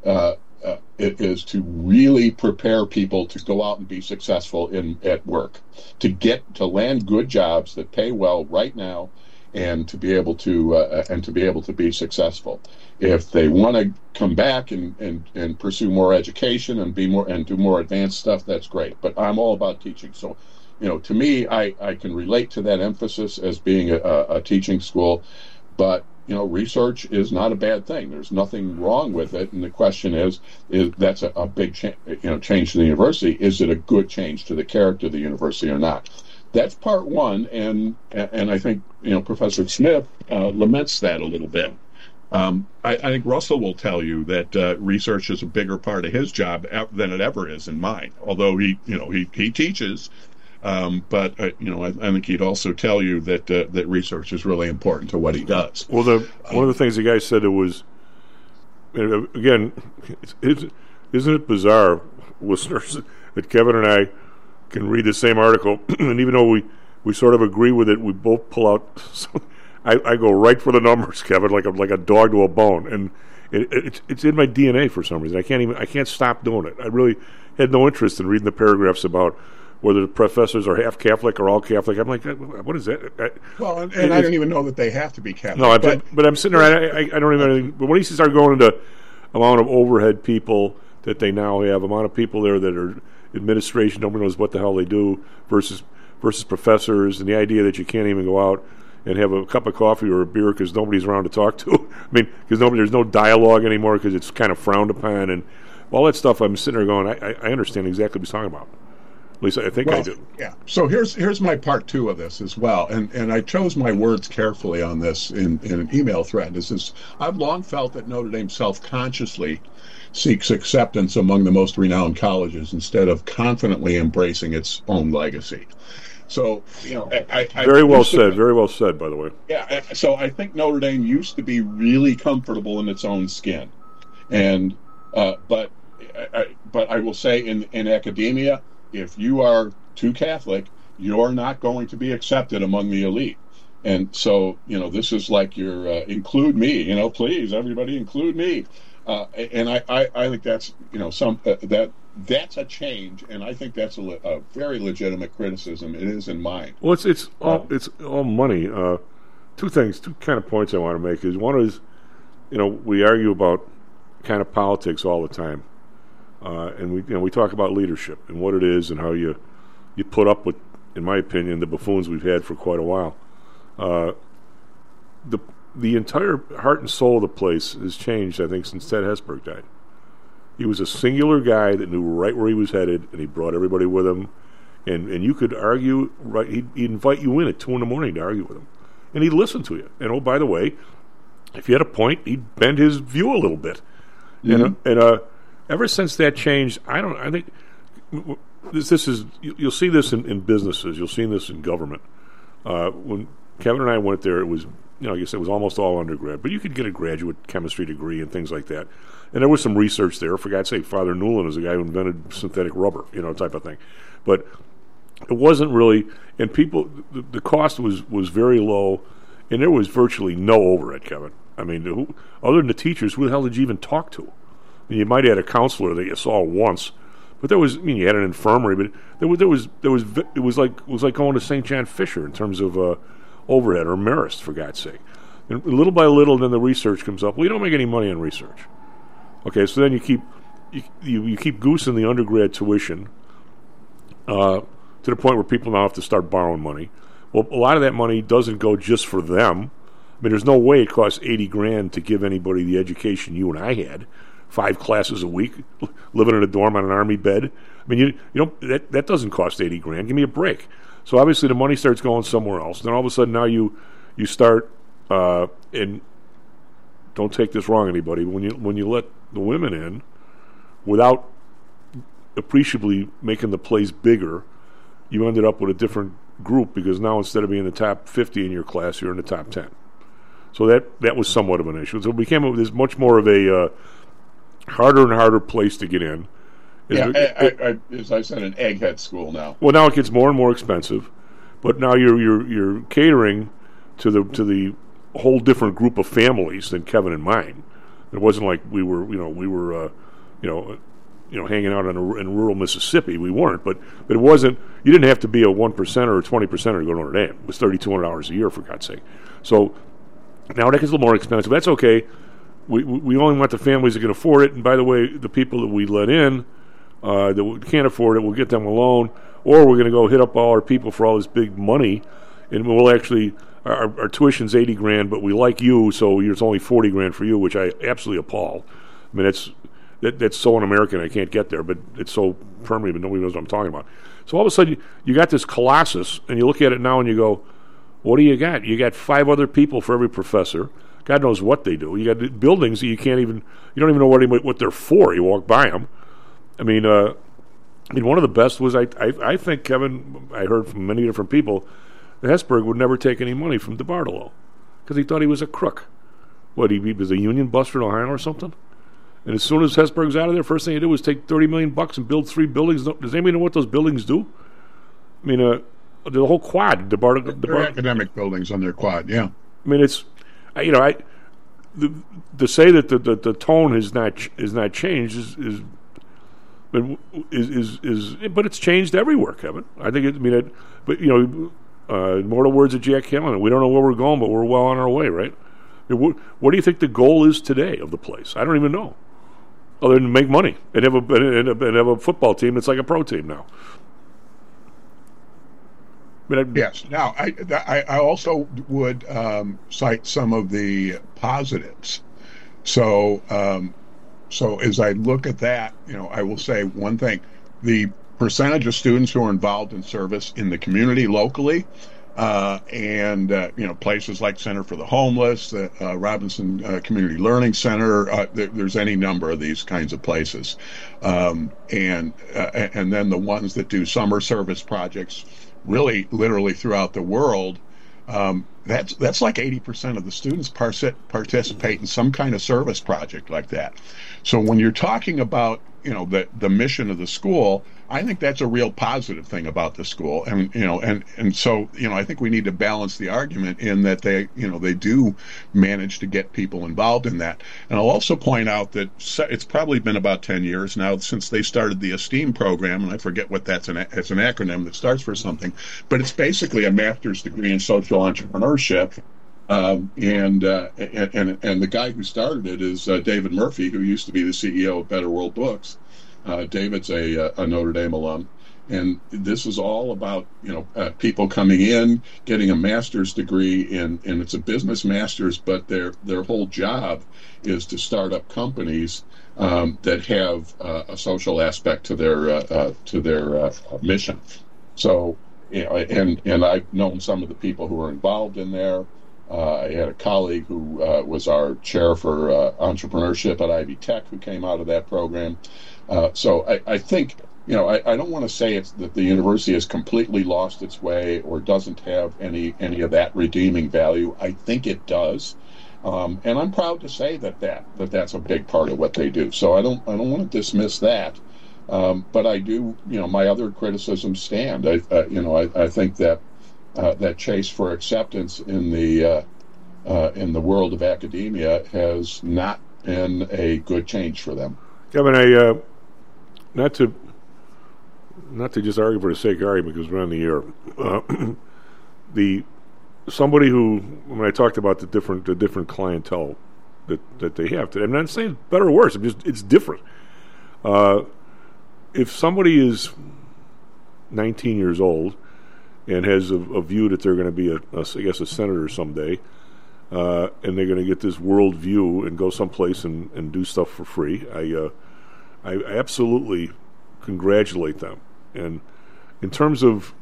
really prepare people to go out and be successful at work, to land good jobs that pay well right now, and to be able to be successful. If they want to come back and pursue more education and do more advanced stuff, that's great. But I'm all about teaching. So, to me, I can relate to that emphasis as being a teaching school. But research is not a bad thing. There's nothing wrong with it. And the question is that's a big change to the university. Is it a good change to the character of the university or not? That's part one, and I think Professor Smith laments that a little bit. I think Russell will tell you that research is a bigger part of his job than it ever is in mine. Although he teaches, but I think he'd also tell you that research is really important to what he does. Well, one of the things the guy said, it was, again, isn't it bizarre, listeners, that Kevin and I can read the same article, and even though we sort of agree with it, we both pull out. I go right for the numbers, Kevin, like a dog to a bone, and it's in my DNA for some reason. I can't stop doing it. I really had no interest in reading the paragraphs about whether the professors are half Catholic or all Catholic. I'm like, what is that? I don't even know that they have to be Catholic. No, but I'm sitting there. I don't even. But when he started going into amount of overhead people that they now have, amount of people there that are administration, nobody knows what the hell they do, versus professors, and the idea that you can't even go out and have a cup of coffee or a beer because nobody's around to talk to. I mean, because there's no dialogue anymore because it's kind of frowned upon, and all that stuff. I'm sitting there going, I understand exactly what he's talking about. At least I think I do. Yeah. So here's my part two of this as well, and I chose my words carefully on this in an email thread. This is, I've long felt that Notre Dame self-consciously seeks acceptance among the most renowned colleges instead of confidently embracing its own legacy. So, very well said, by the way. Yeah, so I think Notre Dame used to be really comfortable in its own skin, and but I will say in academia, if you are too Catholic, you're not going to be accepted among the elite. And so, this is like your include me, please, everybody include me. And I think that's, that's a change, and I think that's a very legitimate criticism. It is in mine. Well, it's all money. Two kind of points I want to make is, one is, we argue about kind of politics all the time. And we talk about leadership and what it is and how you put up with, in my opinion, the buffoons we've had for quite a while. The entire heart and soul of the place has changed, I think, since Ted Hesburgh died. He was a singular guy that knew right where he was headed, and he brought everybody with him. And you could argue, right? He'd invite you in at 2 a.m. to argue with him, and he'd listen to you. And oh, by the way, if you had a point, he'd bend his view a little bit. Mm-hmm. And ever since that changed, I think this is, you'll see this in businesses, you'll see this in government. When Kevin and I went there, it was, like I said, it was almost all undergrad, but you could get a graduate chemistry degree and things like that. And there was some research there. For God's sake, Father Newland is the guy who invented synthetic rubber, type of thing. But it wasn't really, and people, the cost was very low, and there was virtually no overhead, Kevin. I mean, other than the teachers, who the hell did you even talk to? I mean, you might have had a counselor that you saw once, but there was, you had an infirmary, but it was like going to St. John Fisher in terms of overhead, or Marist, for God's sake. And little by little, then the research comes up. Well, you don't make any money on research. Okay, so then you keep goosing the undergrad tuition to the point where people now have to start borrowing money. Well, a lot of that money doesn't go just for them. I mean, there's no way it costs $80,000 to give anybody the education you and I had. 5 classes a week, living in a dorm on an army bed. I mean, that doesn't cost $80,000. Give me a break. So obviously the money starts going somewhere else. Then all of a sudden now you start, and don't take this wrong, anybody, when you let the women in without appreciably making the place bigger, you ended up with a different group because now instead of being in the top 50 in your class, you're in the top 10. So that was somewhat of an issue. So it became this much more of a harder and harder place to get in. As I said, an egghead school now. Well, now it gets more and more expensive, but now you're catering to the whole different group of families than Kevin and mine. It wasn't like we were hanging out in rural Mississippi. We weren't, but it wasn't. You didn't have to be a 1% or a 20% to go to Notre Dame. It was $3,200 a year, for God's sake. So now that gets a little more expensive. That's okay. We only want the families that can afford it. And by the way, the people that we let in that can't afford it, we'll get them a loan, or we're going to go hit up all our people for all this big money, and we'll actually our tuition's $80,000, but we like you, so it's only $40,000 for you, which I absolutely appall. I mean, that's so un-American I can't get there, but it's so permeable, but nobody knows what I'm talking about. So all of a sudden, you got this colossus, and you look at it now and you go, what do you got? You got 5 other people for every professor. God knows what they do. You got buildings that you don't even know what they're for. You walk by them. I mean, one of the best was I think, Kevin, I heard from many different people, that Hesburgh would never take any money from DeBartolo because he thought he was a crook. What, he was a union buster in Ohio or something? And as soon as Hesburgh's out of there, first thing he did was take $30 million and build 3 buildings. Does anybody know what those buildings do? I mean, the whole quad. They're academic buildings on their quad, yeah. I mean, it's, to say that the tone is not changed but it's changed everywhere, Kevin. I think more the words of Jack Callahan, we don't know where we're going, but we're well on our way, right? What do you think the goal is today of the place? I don't even know. Other than make money and have a football team that's like a pro team now. Yes. Now, I also would cite some of the positives. So as I look at that, I will say one thing: the percentage of students who are involved in service in the community locally, and places like Center for the Homeless, the Robinson Community Learning Center. There's any number of these kinds of places, and then the ones that do summer service projects, really, literally throughout the world. That's like 80% of the students participate in some kind of service project like that. So when you're talking about the mission of the school, I think that's a real positive thing about the school, and so I think we need to balance the argument in that they do manage to get people involved in that. And I'll also point out that it's probably been about 10 years now since they started the ESTEAM program, and I forget what it's an acronym that starts for something, but it's basically a master's degree in social entrepreneurship. And the guy who started it is David Murphy, who used to be the CEO of Better World Books. David's a Notre Dame alum, and this is all about people coming in, getting a master's degree and it's a business master's, but their whole job is to start up companies that have a social aspect to their mission. So and I've known some of the people who are involved in there. I had a colleague who was our chair for entrepreneurship at Ivy Tech who came out of that program. So I think, I don't want to say that the university has completely lost its way or doesn't have any of that redeeming value. I think it does. And I'm proud to say that's a big part of what they do. So I don't want to dismiss that. But I do, my other criticisms stand. I think that that chase for acceptance in the world of academia has not been a good change for them. Kevin, not to just argue for the sake of argument because we're on the air. Somebody who, when I talked about the different clientele that they have today, I'm not saying better or worse. It's different. If somebody is 19 years old and has a view that they're going to be a senator someday, and they're going to get this world view and go someplace and do stuff for free, I absolutely congratulate them. And in terms of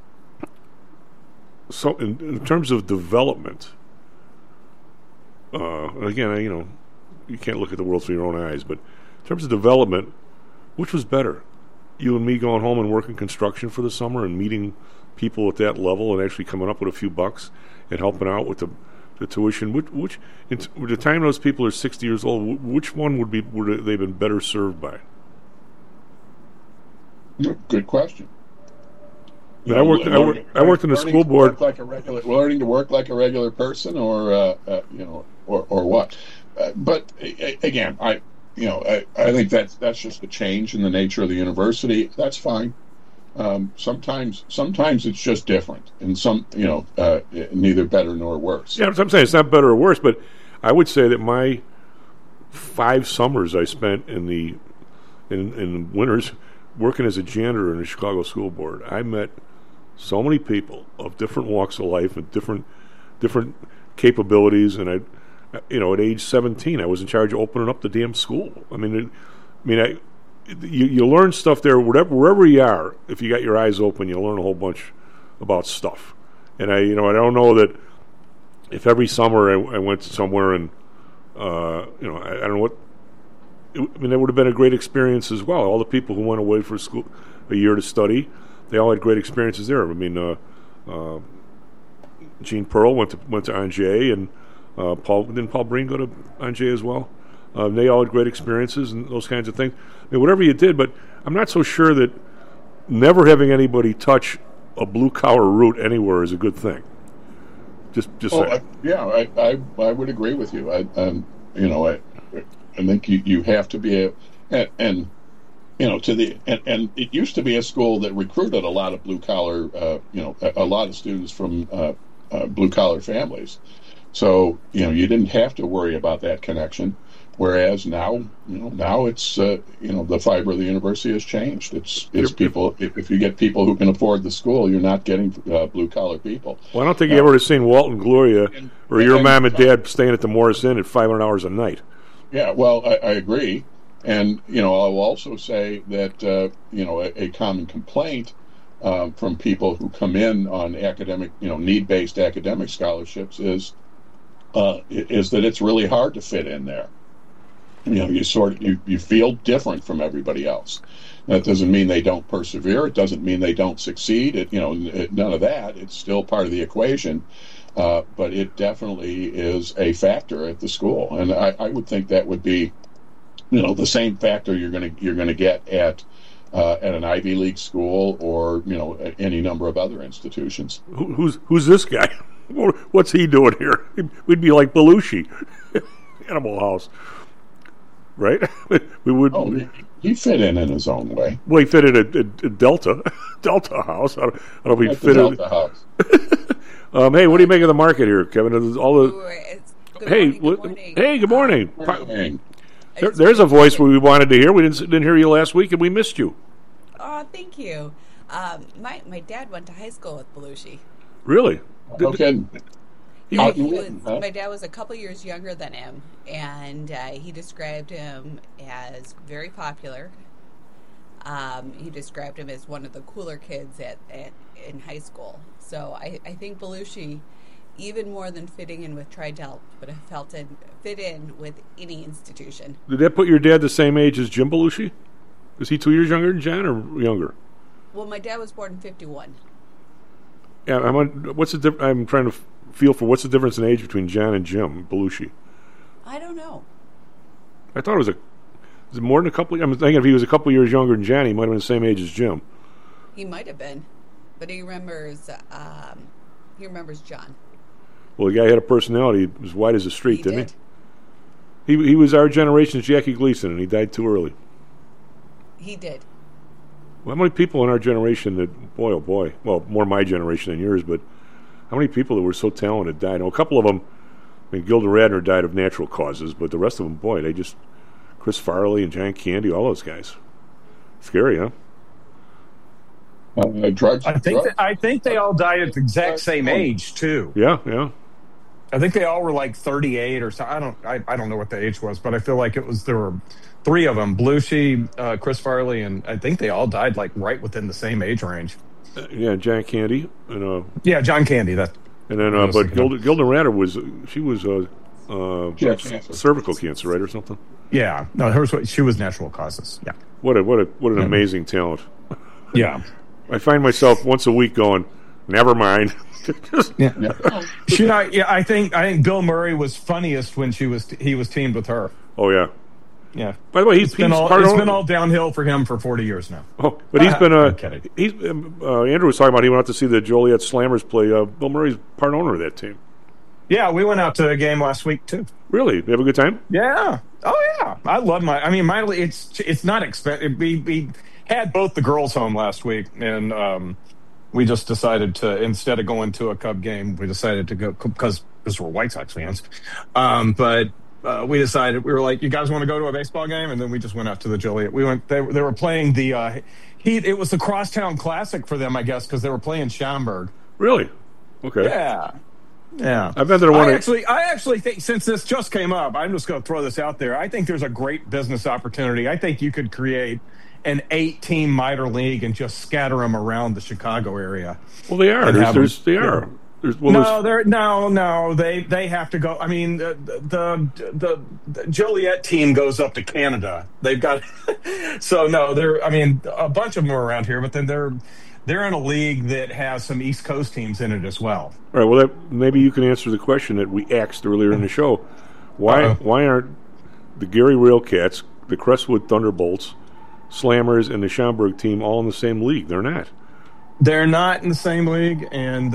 development, again, you can't look at the world through your own eyes, but in terms of development, which was better, you and me going home and working construction for the summer and meeting people at that level and actually coming up with a few bucks and helping out with the tuition, which the time those people are 60 years old, which one would they been better served by? Good question. I worked in the school board. Learning to work like a regular person, or what? But again, I think that's just a change in the nature of the university. That's fine. Sometimes it's just different, and neither better nor worse. Yeah, I'm saying it's not better or worse, but I would say that my 5 summers I spent in winters working as a janitor in the Chicago School Board, I met so many people of different walks of life and different capabilities, and at age 17, I was in charge of opening up the damn school. You learn stuff there wherever you are. If you got your eyes open, you learn a whole bunch about stuff. And I don't know that if every summer I went somewhere and I don't know what. That would have been a great experience as well. All the people who went away for school a year to study, they all had great experiences there. Gene Pearl went to Angers, and Paul Breen go to Angers as well? They all had great experiences and those kinds of things. Whatever you did, but I'm not so sure that never having anybody touch a blue collar route anywhere is a good thing. Just saying. I would agree with you. I think you have to be and it used to be a school that recruited a lot of blue collar, a lot of students from blue collar families. So you didn't have to worry about that connection. Whereas now it's the fiber of the university has changed. It's people. If you get people who can afford the school, you're not getting blue collar people. Well, I don't think you ever have seen Walt and Gloria or your mom and dad staying at the Morris Inn at $500 a night. Yeah, well, I agree, and I'll also say that a common complaint from people who come in on academic, need-based academic scholarships is that it's really hard to fit in there. You feel different from everybody else. That doesn't mean they don't persevere. It doesn't mean they don't succeed. None of that. It's still part of the equation. But it definitely is a factor at the school, and I would think that would be, the same factor you're going to get at an Ivy League school or any number of other institutions. Who's this guy? What's he doing here? We'd be like Belushi, Animal House, right? We would. Oh, he fit in his own way. Well, he fit in a Delta House. I don't know if he fit in Delta House. Hey, what do you make of the market here, Kevin? Good morning. There's a voice we wanted to hear. We didn't hear you last week, and we missed you. Oh, thank you. My dad went to high school with Belushi. Really? Okay. My dad was a couple years younger than him, and he described him as very popular. He described him as one of the cooler kids in high school. So I think Belushi, even more than fitting in with Tri-Delt, would have fit in with any institution. Did that put your dad the same age as Jim Belushi? Is he 2 years younger than Jan or younger? Well, my dad was born in 1951. Yeah, I'm trying to feel for what's the difference in age between Jan and Jim Belushi. I don't know. I thought it was more than a couple. I'm thinking if he was a couple years younger than Jan, he might have been the same age as Jim. He might have been, but he remembers John. Well, the guy had a personality as wide as a street, didn't he? He was our generation's Jackie Gleason, and he died too early. He did. Well, how many people in our generation that, boy, oh boy, well, more my generation than yours, but how many people that were so talented died? Now, a couple of them, Gilda Radner died of natural causes, but the rest of them, boy, Chris Farley and John Candy, all those guys. Scary, huh? I think they all died at the exact same age too. Yeah. I think they all were like 38 or so. I don't know what the age was, but I feel like there were 3 of them: Belushi, Chris Farley, and I think they all died like right within the same age range. John Candy and John Candy. That and then but Gilda Radner was cervical cancer, right, or something. Yeah, no, she was natural causes. Yeah. What an amazing talent. Yeah. I find myself once a week going, never mind. Yeah. I think Bill Murray was funniest when he was teamed with her. Oh yeah. Yeah. By the way, it's been all downhill for him for 40 years now. Oh, but Andrew was talking about he went out to see the Joliet Slammers play. Bill Murray's part owner of that team. Yeah, we went out to a game last week too. Really? You have a good time? Yeah. Oh yeah. I love minor league. It's not expensive. We had both the girls home last week, and we just decided to, instead of going to a Cub game, we decided to go because we're White Sox fans. But we decided, we were like, you guys want to go to a baseball game? And then we just went out to the Joliet. We went. They were playing the Heat. It was the Crosstown Classic for them, I guess, because they were playing Schaumburg. Really? Okay. Yeah. Yeah, I've been there. I actually think, since this just came up, I'm just going to throw this out there. I think there's a great business opportunity. I think you could create an 8-team minor league and just scatter them around the Chicago area. Well, they are. They are. No. They have to go. I mean, the Joliet team goes up to Canada. They've got so no. I mean, a bunch of them are around here, but then they're in a league that has some East Coast teams in it as well. All right. Well, maybe you can answer the question that we asked earlier in the show. Why aren't the Gary Railcats, the Crestwood Thunderbolts, Slammers, and the Schaumburg team all in the same league? They're not. They're not in the same league, and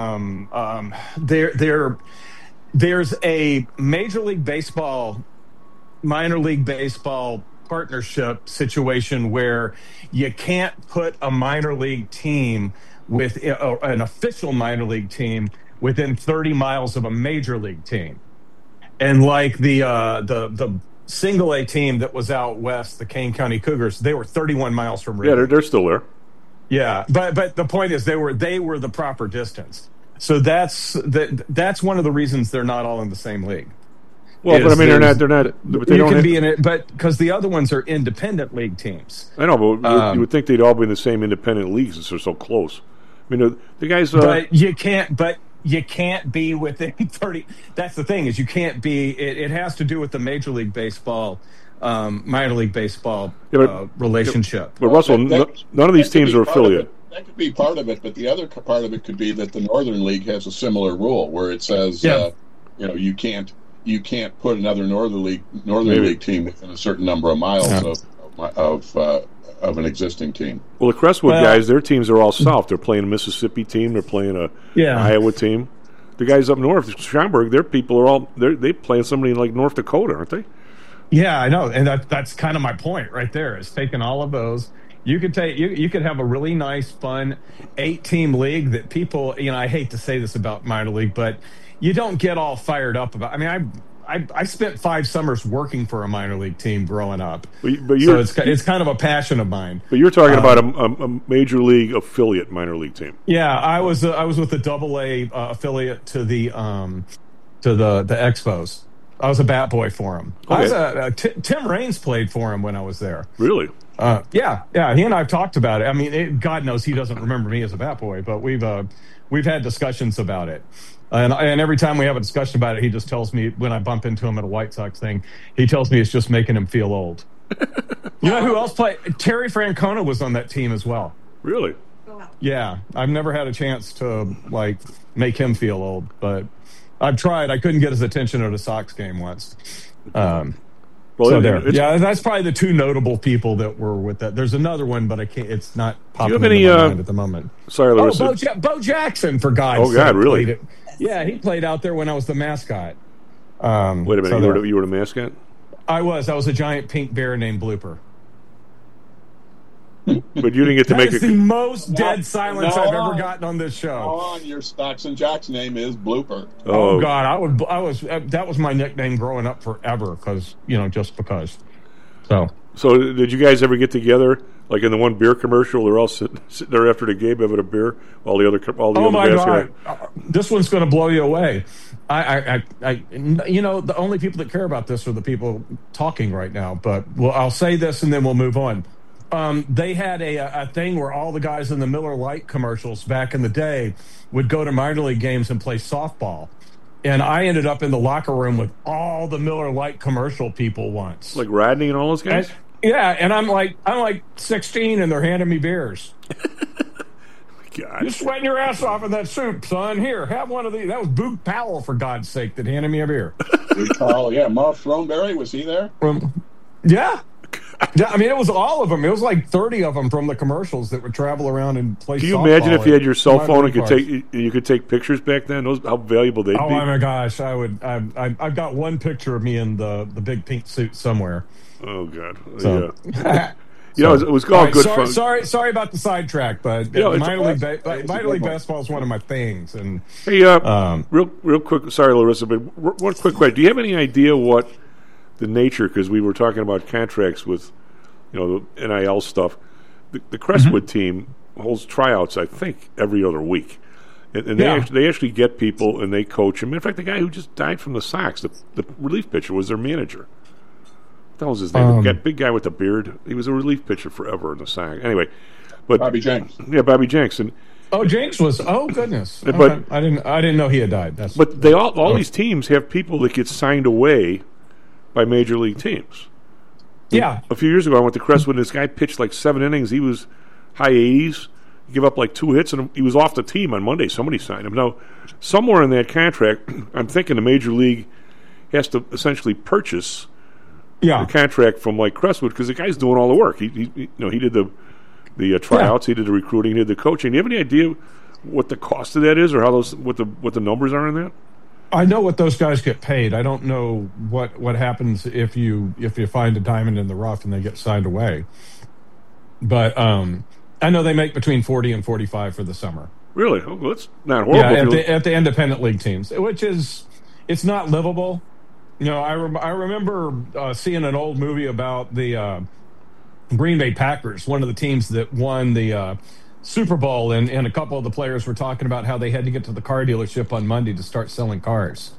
there's a Major League Baseball, minor league baseball partnership situation where you can't put a minor league team with an official minor league team within 30 miles of a major league team. And like the single A team that was out west, the Kane County Cougars, they were 31 miles from Ridley. Yeah, they're still there. Yeah, but the point is they were the proper distance. So that's one of the reasons they're not all in the same league. Well, but I mean, they're not. But they don't be in it, but because the other ones are independent league teams. I know, but you would think they'd all be in the same independent leagues since they're so close. I mean, the guys. But you can't. But you can't be within 30. That's the thing, is you can't be. It has to do with the Major League Baseball, minor league baseball relationship. But Russell, none of these teams are affiliate. That could be part of it, but the other part of it could be that the Northern League has a similar rule where it says, you can't put another Northern League team within a certain number of miles of an existing team. Well, the Crestwood guys, their teams are all south. They're playing a Mississippi team. They're playing an Iowa team. The guys up north, Schaumburg, their people are all they play somebody in like North Dakota, aren't they? Yeah, I know, and that's kind of my point right there. Is taking all of those. You could have a really nice, fun 8-team league that people. I hate to say this about minor league, but you don't get all fired up about. I mean, I spent 5 summers working for a minor league team growing up, so it's kind of a passion of mine. But you're talking about a major league affiliate minor league team. Yeah, I was with the AA affiliate to the Expos. I was a bat boy for him. Okay. Tim Raines played for him when I was there. Really? Yeah. He and I've talked about it. I mean, God knows he doesn't remember me as a bat boy, but we've had discussions about it. And every time we have a discussion about it, he just tells me, when I bump into him at a White Sox thing, he tells me it's just making him feel old. You know who else played? Terry Francona was on that team as well. Really? Yeah. I've never had a chance to, make him feel old, but I've tried. I couldn't get his attention at a Sox game once. That's probably the 2 notable people that were with that. There's another one, but I can't. It's not popping in my mind at the moment. Sorry, Larissa. Bo Jackson, for God's sake. Oh God, really? Yeah, he played out there when I was the mascot. Wait a minute, you were the mascot? I was a giant pink bear named Blooper. But you didn't get to make it. That's the most dead silence I've ever gotten on this show. Your Stocks and Jocks name is Blooper. Oh God, that was my nickname growing up forever, because just because. So did you guys ever get together, like in the one beer commercial? They're all sitting there after the game having a beer, while the other oh my God, this one's going to blow you away. The only people that care about this are the people talking right now. But I'll say this and then we'll move on. They had a thing where all the guys in the Miller Lite commercials back in the day would go to minor league games and play softball. And I ended up in the locker room with all the Miller Lite commercial people once. Like Rodney and all those guys? And I'm like 16 and they're handing me beers. God. You're sweating your ass off in that soup, son. Here, have one of these. That was Boog Powell, for God's sake, that handed me a beer. Carl, Marv Throneberry, was he there? Yeah. I mean, it was all of them. It was like 30 of them from the commercials that would travel around and play. Can you imagine if you had your cell phone and you could take pictures back then? How valuable they'd be. Oh my gosh, I would. I've got one picture of me in the big pink suit somewhere. Oh God. So. Yeah. It was all good fun. Sorry about the sidetrack, but minor league baseball is one of my things. And hey, real quick, sorry, Larissa, but one quick question: do you have any idea what the nature? Because we were talking about contracts with, the NIL stuff. The Crestwood team holds tryouts, I think, every other week, and they actually get people and they coach them. In fact, the guy who just died from the Sox, the relief pitcher, was their manager. What the hell was his name? That big guy with the beard. He was a relief pitcher forever in the Sox. Anyway, but Bobby Jenks. Yeah, Bobby Jenks. And Jenks was. Oh goodness. But okay. I didn't know he had died. But they all these teams have people that get signed away by major league teams. Yeah. A few years ago, I went to Crestwood, and this guy pitched like 7 innings. He was high 80s. He gave up like 2 hits, and he was off the team on Monday. Somebody signed him. Now, somewhere in that contract, I'm thinking the major league has to essentially purchase the contract from like Crestwood because the guy's doing all the work. He did the tryouts, he did the recruiting, he did the coaching. Do you have any idea what the cost of that is, or what the numbers are in that? I know what those guys get paid. I don't know what happens if you find a diamond in the rough and they get signed away. But I know they make between 40 and 45 for the summer. Really? Oh, well, that's not horrible. Yeah, at the independent league teams, which is it's not livable. I remember seeing an old movie about the Green Bay Packers, one of the teams that won the Super Bowl, and a couple of the players were talking about how they had to get to the car dealership on Monday to start selling cars.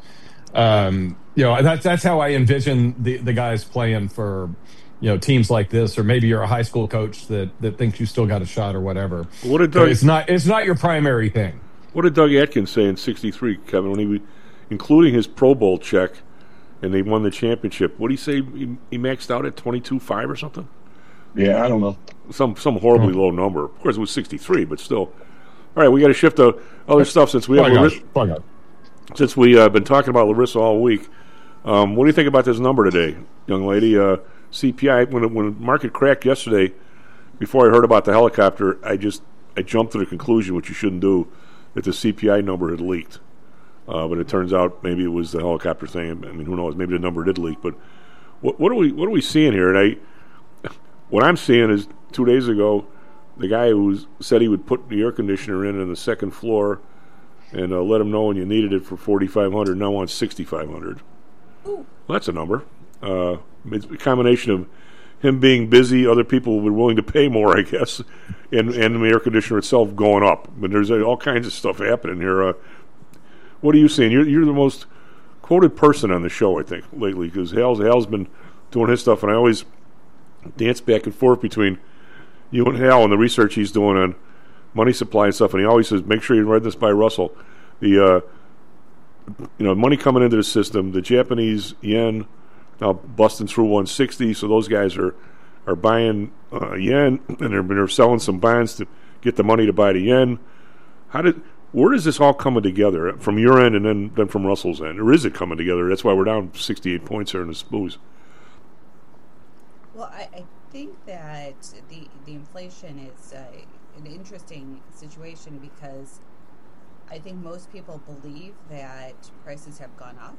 That's how I envision the guys playing for teams like this, or maybe you're a high school coach that thinks you still got a shot or whatever. What did Doug? It's not your primary thing. What did Doug Atkins say in '63, Kevin, when including his Pro Bowl check, and they won the championship? What did he say? He maxed out at 22.5 or something. Yeah, I don't know. Some horribly low number. Of course, it was 63, but still. All right, we got to shift to other stuff since we have Larissa. Since we been talking about Larissa all week. What do you think about this number today, young lady? CPI. When market cracked yesterday, before I heard about the helicopter, I jumped to the conclusion, which you shouldn't do, that the CPI number had leaked. But it turns out maybe it was the helicopter thing. I mean, who knows? Maybe the number did leak. But what are we seeing here? And what I'm seeing is 2 days ago, the guy who said he would put the air conditioner in on the second floor and let him know when you needed it for $4,500, now wants $6,500. Well, that's a number. It's a combination of him being busy, other people were willing to pay more, I guess, and the air conditioner itself going up. But there's all kinds of stuff happening here. What are you seeing? You're the most quoted person on the show, I think, lately, because Hal's been doing his stuff, and I always dance back and forth between you and Hal and the research he's doing on money supply and stuff, and he always says, make sure you read this by Russell. The money coming into the system, the Japanese yen now busting through 160, so those guys are buying yen, and they're selling some bonds to get the money to buy the yen. Where is this all coming together from your end and then from Russell's end? Or is it coming together? That's why we're down 68 points here in the SPOOs. Well, I think that the inflation is an interesting situation because I think most people believe that prices have gone up.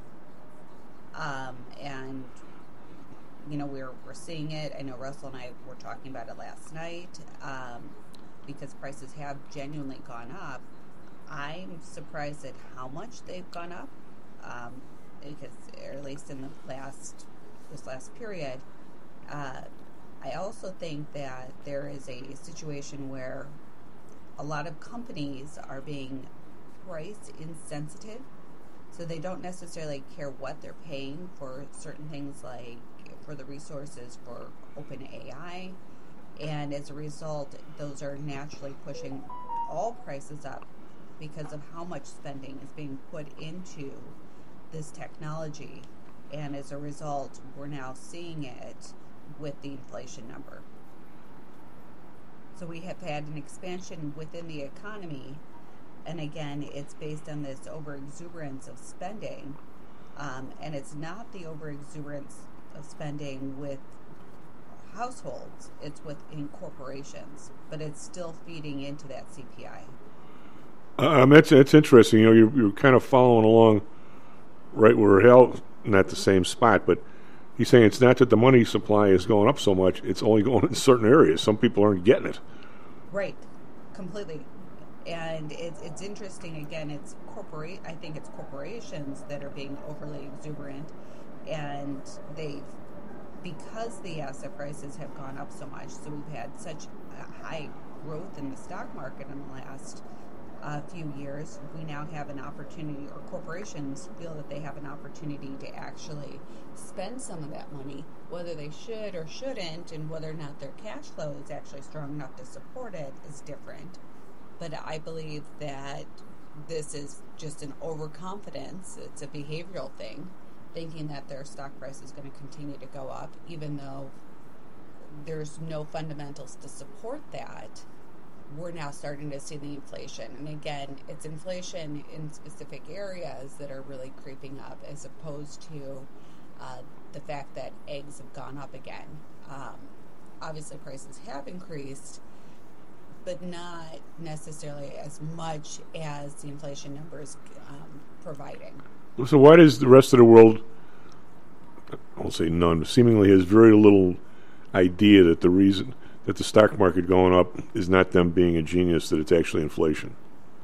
And we're seeing it. I know Russell and I were talking about it last night because prices have genuinely gone up. I'm surprised at how much they've gone up because, or at least in this last period. I also think that there is a situation where a lot of companies are being price insensitive, so they don't necessarily care what they're paying for certain things, like for the resources for OpenAI, and as a result, those are naturally pushing all prices up because of how much spending is being put into this technology, and as a result, we're now seeing it with the inflation number. So we have had an expansion within the economy, and again, it's based on this overexuberance of spending, and it's not the overexuberance of spending with households, it's within corporations, but it's still feeding into that CPI. That's interesting. You know, you're kind of following along right where Hal, not the same spot, but he's saying it's not that the money supply is going up so much, it's only going in certain areas. Some people aren't getting it. Right, completely. And it's interesting, again, I think it's corporations that are being overly exuberant, and because the asset prices have gone up so much, so we've had such a high growth in the stock market in the last few years, we now have an opportunity, or corporations feel that they have an opportunity to actually spend some of that money, whether they should or shouldn't, and whether or not their cash flow is actually strong enough to support it is different. But I believe that this is just an overconfidence. It's a behavioral thing, thinking that their stock price is going to continue to go up, even though there's no fundamentals to support that. We're now starting to see the inflation. And again, it's inflation in specific areas that are really creeping up, as opposed to the fact that eggs have gone up again. Obviously, prices have increased, but not necessarily as much as the inflation numbers providing. So why does the rest of the world, I won't say none, seemingly has very little idea that the reason that the stock market going up is not them being a genius, that it's actually inflation?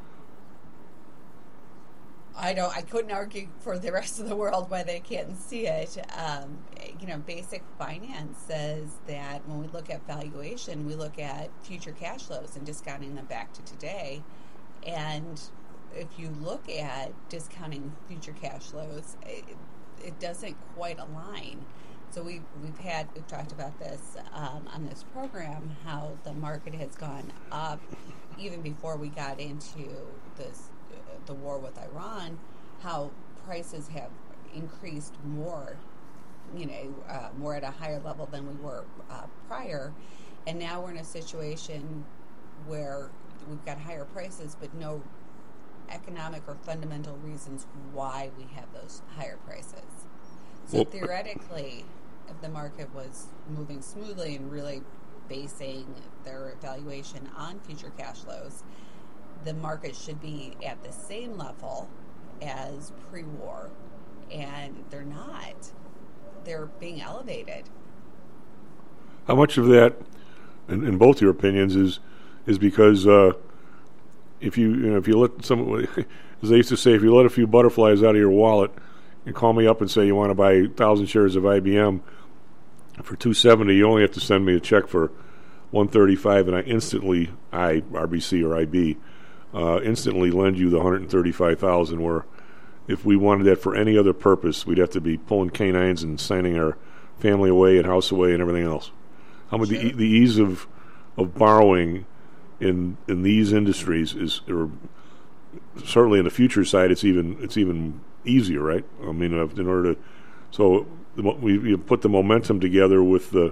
I couldn't argue for the rest of the world why they can't see it. Basic finance says that when we look at valuation, we look at future cash flows and discounting them back to today. And if you look at discounting future cash flows, it doesn't quite align. So we've talked about this on this program, how the market has gone up even before we got into the war with Iran, how prices have increased more, more at a higher level than we were prior, and now we're in a situation where we've got higher prices, but no economic or fundamental reasons why we have those higher prices. So theoretically, if the market was moving smoothly and really basing their valuation on future cash flows, the market should be at the same level as pre-war, and they're not. They're being elevated. How much of that, in both your opinions, is because if you let some, as they used to say, if you let a few butterflies out of your wallet and call me up and say you want to buy 1,000 shares of IBM for $270, you only have to send me a check for $135, and RBC or IB, instantly lend you the $135,000. Where if we wanted that for any other purpose, we'd have to be pulling canines and signing our family away and house away and everything else. How much the ease of borrowing in these industries is, or certainly in the future side, it's even easier, right? I mean, in order to, so we put the momentum together with the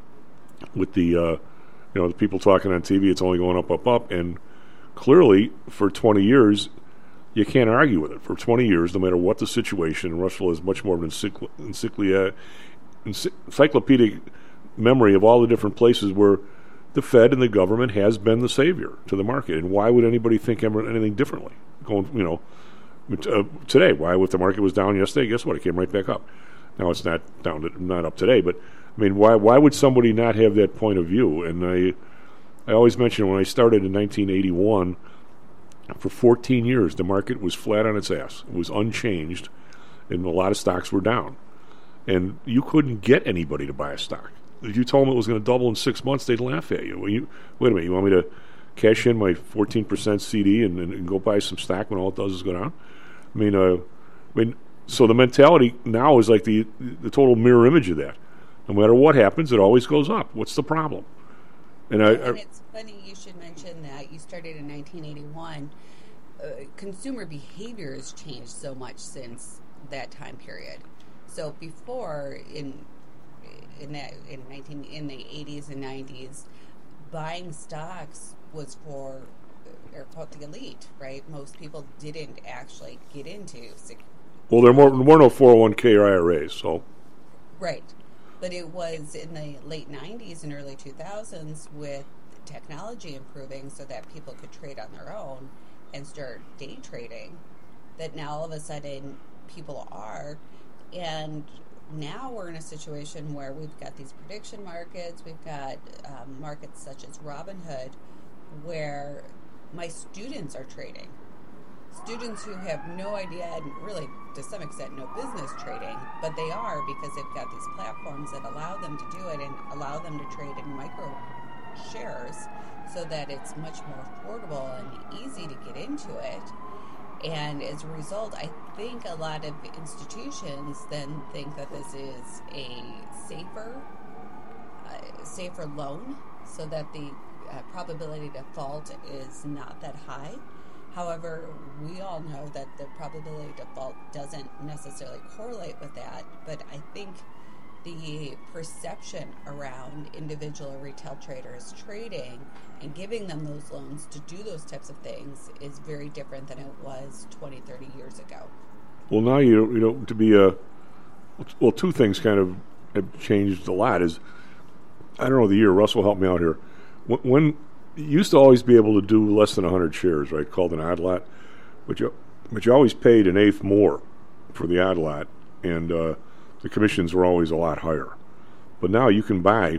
the people talking on TV, it's only going up, and clearly for 20 years you can't argue with it. For 20 years, no matter what the situation, Russell has much more of an encyclopedic memory of all the different places where the Fed and the government has been the savior to the market. And why would anybody think anything differently? Today, why, if the market was down yesterday, guess what? It came right back up. Now it's not up today, but I mean, why would somebody not have that point of view? And I always mention when I started in 1981, for 14 years, the market was flat on its ass. It was unchanged, and a lot of stocks were down. And you couldn't get anybody to buy a stock. If you told them it was going to double in 6 months, they'd laugh at you. Wait a minute, you want me to cash in my 14% CD and go buy some stock when all it does is go down? I mean, so the mentality now is like the total mirror image of that. No matter what happens, it always goes up. What's the problem? And it's funny you should mention that you started in 1981. Consumer behavior has changed so much since that time period. So before in the 80s and 90s, buying stocks was for air quote the elite, right? Most people didn't actually get into. Well, there were no 401k or IRAs, so. Right. But it was in the late 90s and early 2000s with technology improving so that people could trade on their own and start day trading that now all of a sudden people are. And now we're in a situation where we've got these prediction markets, we've got markets such as Robinhood where my students are trading. Students who have no idea, and really to some extent no business trading, but they are because they've got these platforms that allow them to do it and allow them to trade in micro shares so that it's much more affordable and easy to get into it. And as a result, I think a lot of institutions then think that this is a safer loan so that the probability of default is not that high. However, we all know that the probability of default doesn't necessarily correlate with that, but I think the perception around individual or retail traders trading and giving them those loans to do those types of things is very different than it was 20, 30 years ago. Well, now to be two things kind of have changed a lot. Is I don't know the year. Russell, help me out here. When you used to always be able to do less than 100 shares, right? Called an odd lot, but you always paid an eighth more for the odd lot, and the commissions were always a lot higher. But now you can buy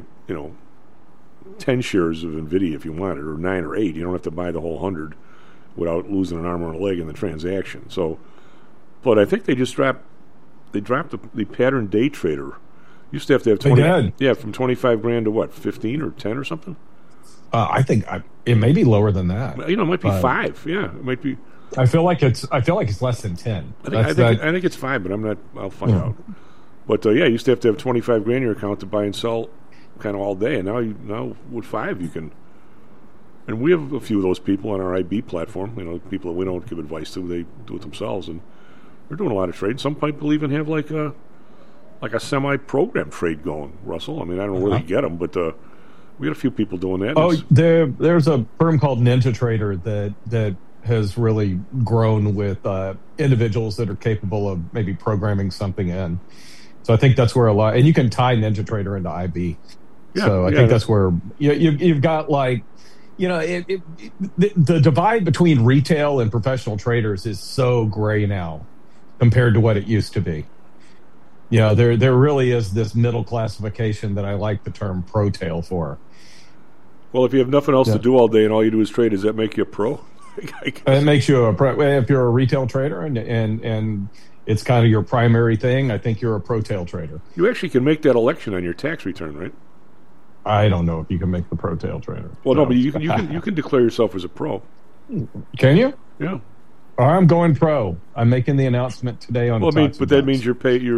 10 shares of NVIDIA if you wanted, or 9 or 8. You don't have to buy the whole 100 without losing an arm or a leg in the transaction. So, but I think they dropped the pattern day trader. Used to have 20. Yeah, from 25 grand to what, 15 or 10 or something. I think it may be lower than that. It might be 5. Yeah, it might be. I feel like it's less than 10. I think it's 5, but I'm not. I'll find out. But you used to have 25 grand in your account to buy and sell, kind of all day, and now with 5 you can. And we have a few of those people on our IB platform. People that we don't give advice to, they do it themselves, and they're doing a lot of trading. Some people even have like a semi-program trade going. Russell, I don't know where they get them, but. We had a few people doing that. There's a firm called Ninja Trader that has really grown with individuals that are capable of maybe programming something in. So I think that's where a lot, and you can tie Ninja Trader into IB. So I think that's where you've got the divide between retail and professional traders is so gray now compared to what it used to be. There really is this middle classification that I like the term pro-tail for. Well, if you have nothing else to do all day and all you do is trade, does that make you a pro? It makes you a pro. If you're a retail trader and it's kind of your primary thing, I think you're a pro-tail trader. You actually can make that election on your tax return, right? I don't know if you can make the pro-tail trader. Well, no, but you can declare yourself as a pro. Can you? Yeah. I'm going pro. I'm making the announcement today on. That means you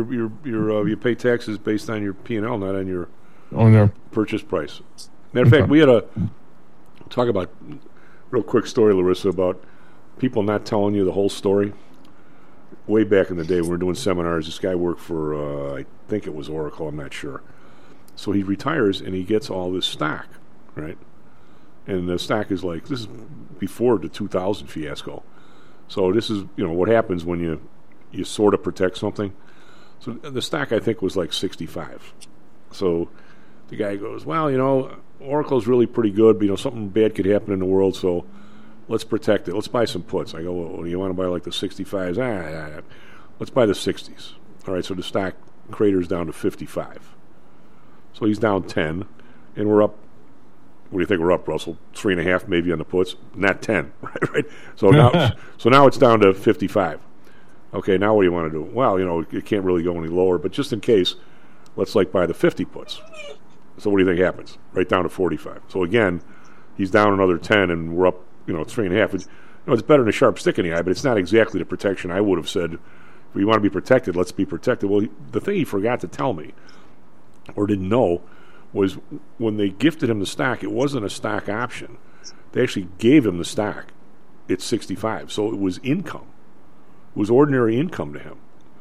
pay taxes based on your P&L, not on your purchase price. Matter of fact, we had talk about real quick story, Larissa, about people not telling you the whole story. Way back in the day, when we were doing seminars, this guy worked for I think it was Oracle. I'm not sure. So he retires and he gets all this stock, right? And the stock is this is before the 2000 fiasco. So this is, what happens when you sort of protect something. So the stock, I think, was 65. So the guy goes, well, Oracle's really pretty good, but, something bad could happen in the world, so let's protect it. Let's buy some puts. I go, well, do you want to buy the 65s? Let's buy the 60s. All right, so the stock craters down to 55. So he's down 10, and we're up. What do you think we're up, Russell? 3.5 maybe on the puts, not 10, right? So now it's down to 55. Okay, now what do you want to do? Well, it can't really go any lower, but just in case, let's buy the 50 puts. So what do you think happens? Right down to 45. So again, he's down another 10, and we're up, 3.5. It's better than a sharp stick in the eye, but it's not exactly the protection I would have said. If we want to be protected, let's be protected. Well, the thing he forgot to tell me, or didn't know, was when they gifted him the stock, it wasn't a stock option. They actually gave him the stock at 65. So it was income. It was ordinary income to him.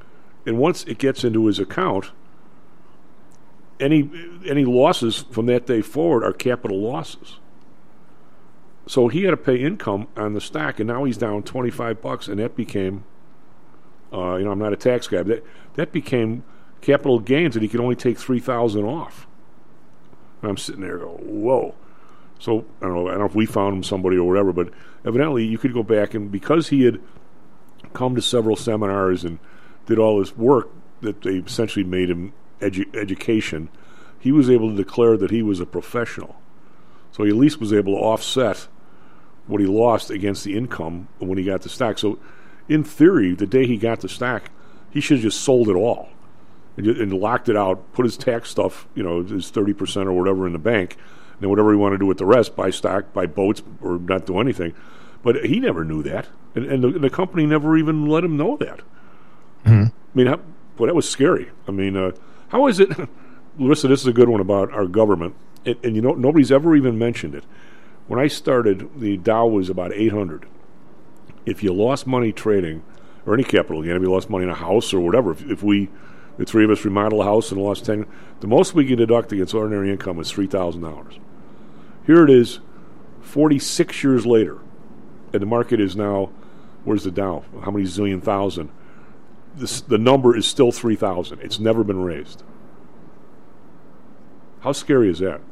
And once it gets into his account, any losses from that day forward are capital losses. So he had to pay income on the stock, and now he's down $25, and that became, I'm not a tax guy, but that became capital gains, and he could only take $3,000 off. And I'm sitting there going, whoa. So I don't know if we found him somebody or whatever, but evidently you could go back, and because he had come to several seminars and did all this work that they essentially made him education, he was able to declare that he was a professional. So he at least was able to offset what he lost against the income when he got the stock. So in theory, the day he got the stock, he should have just sold it all and locked it out, put his tax stuff, his 30% or whatever in the bank, and then whatever he wanted to do with the rest, buy stock, buy boats, or not do anything. But he never knew that, and the company never even let him know that. Mm-hmm. I mean, that was scary. I mean, how is it, Larissa, this is a good one about our government, and nobody's ever even mentioned it. When I started, the Dow was about 800. If you lost money trading, or any capital gain, if you lost money in a house or whatever, if we, the three of us, remodel a house and lost 10, the most we could deduct against ordinary income was $3,000. Here it is, 46 years later, and the market is now, where's the Dow? How many zillion thousand? The number is still 3,000. It's never been raised. How scary is that?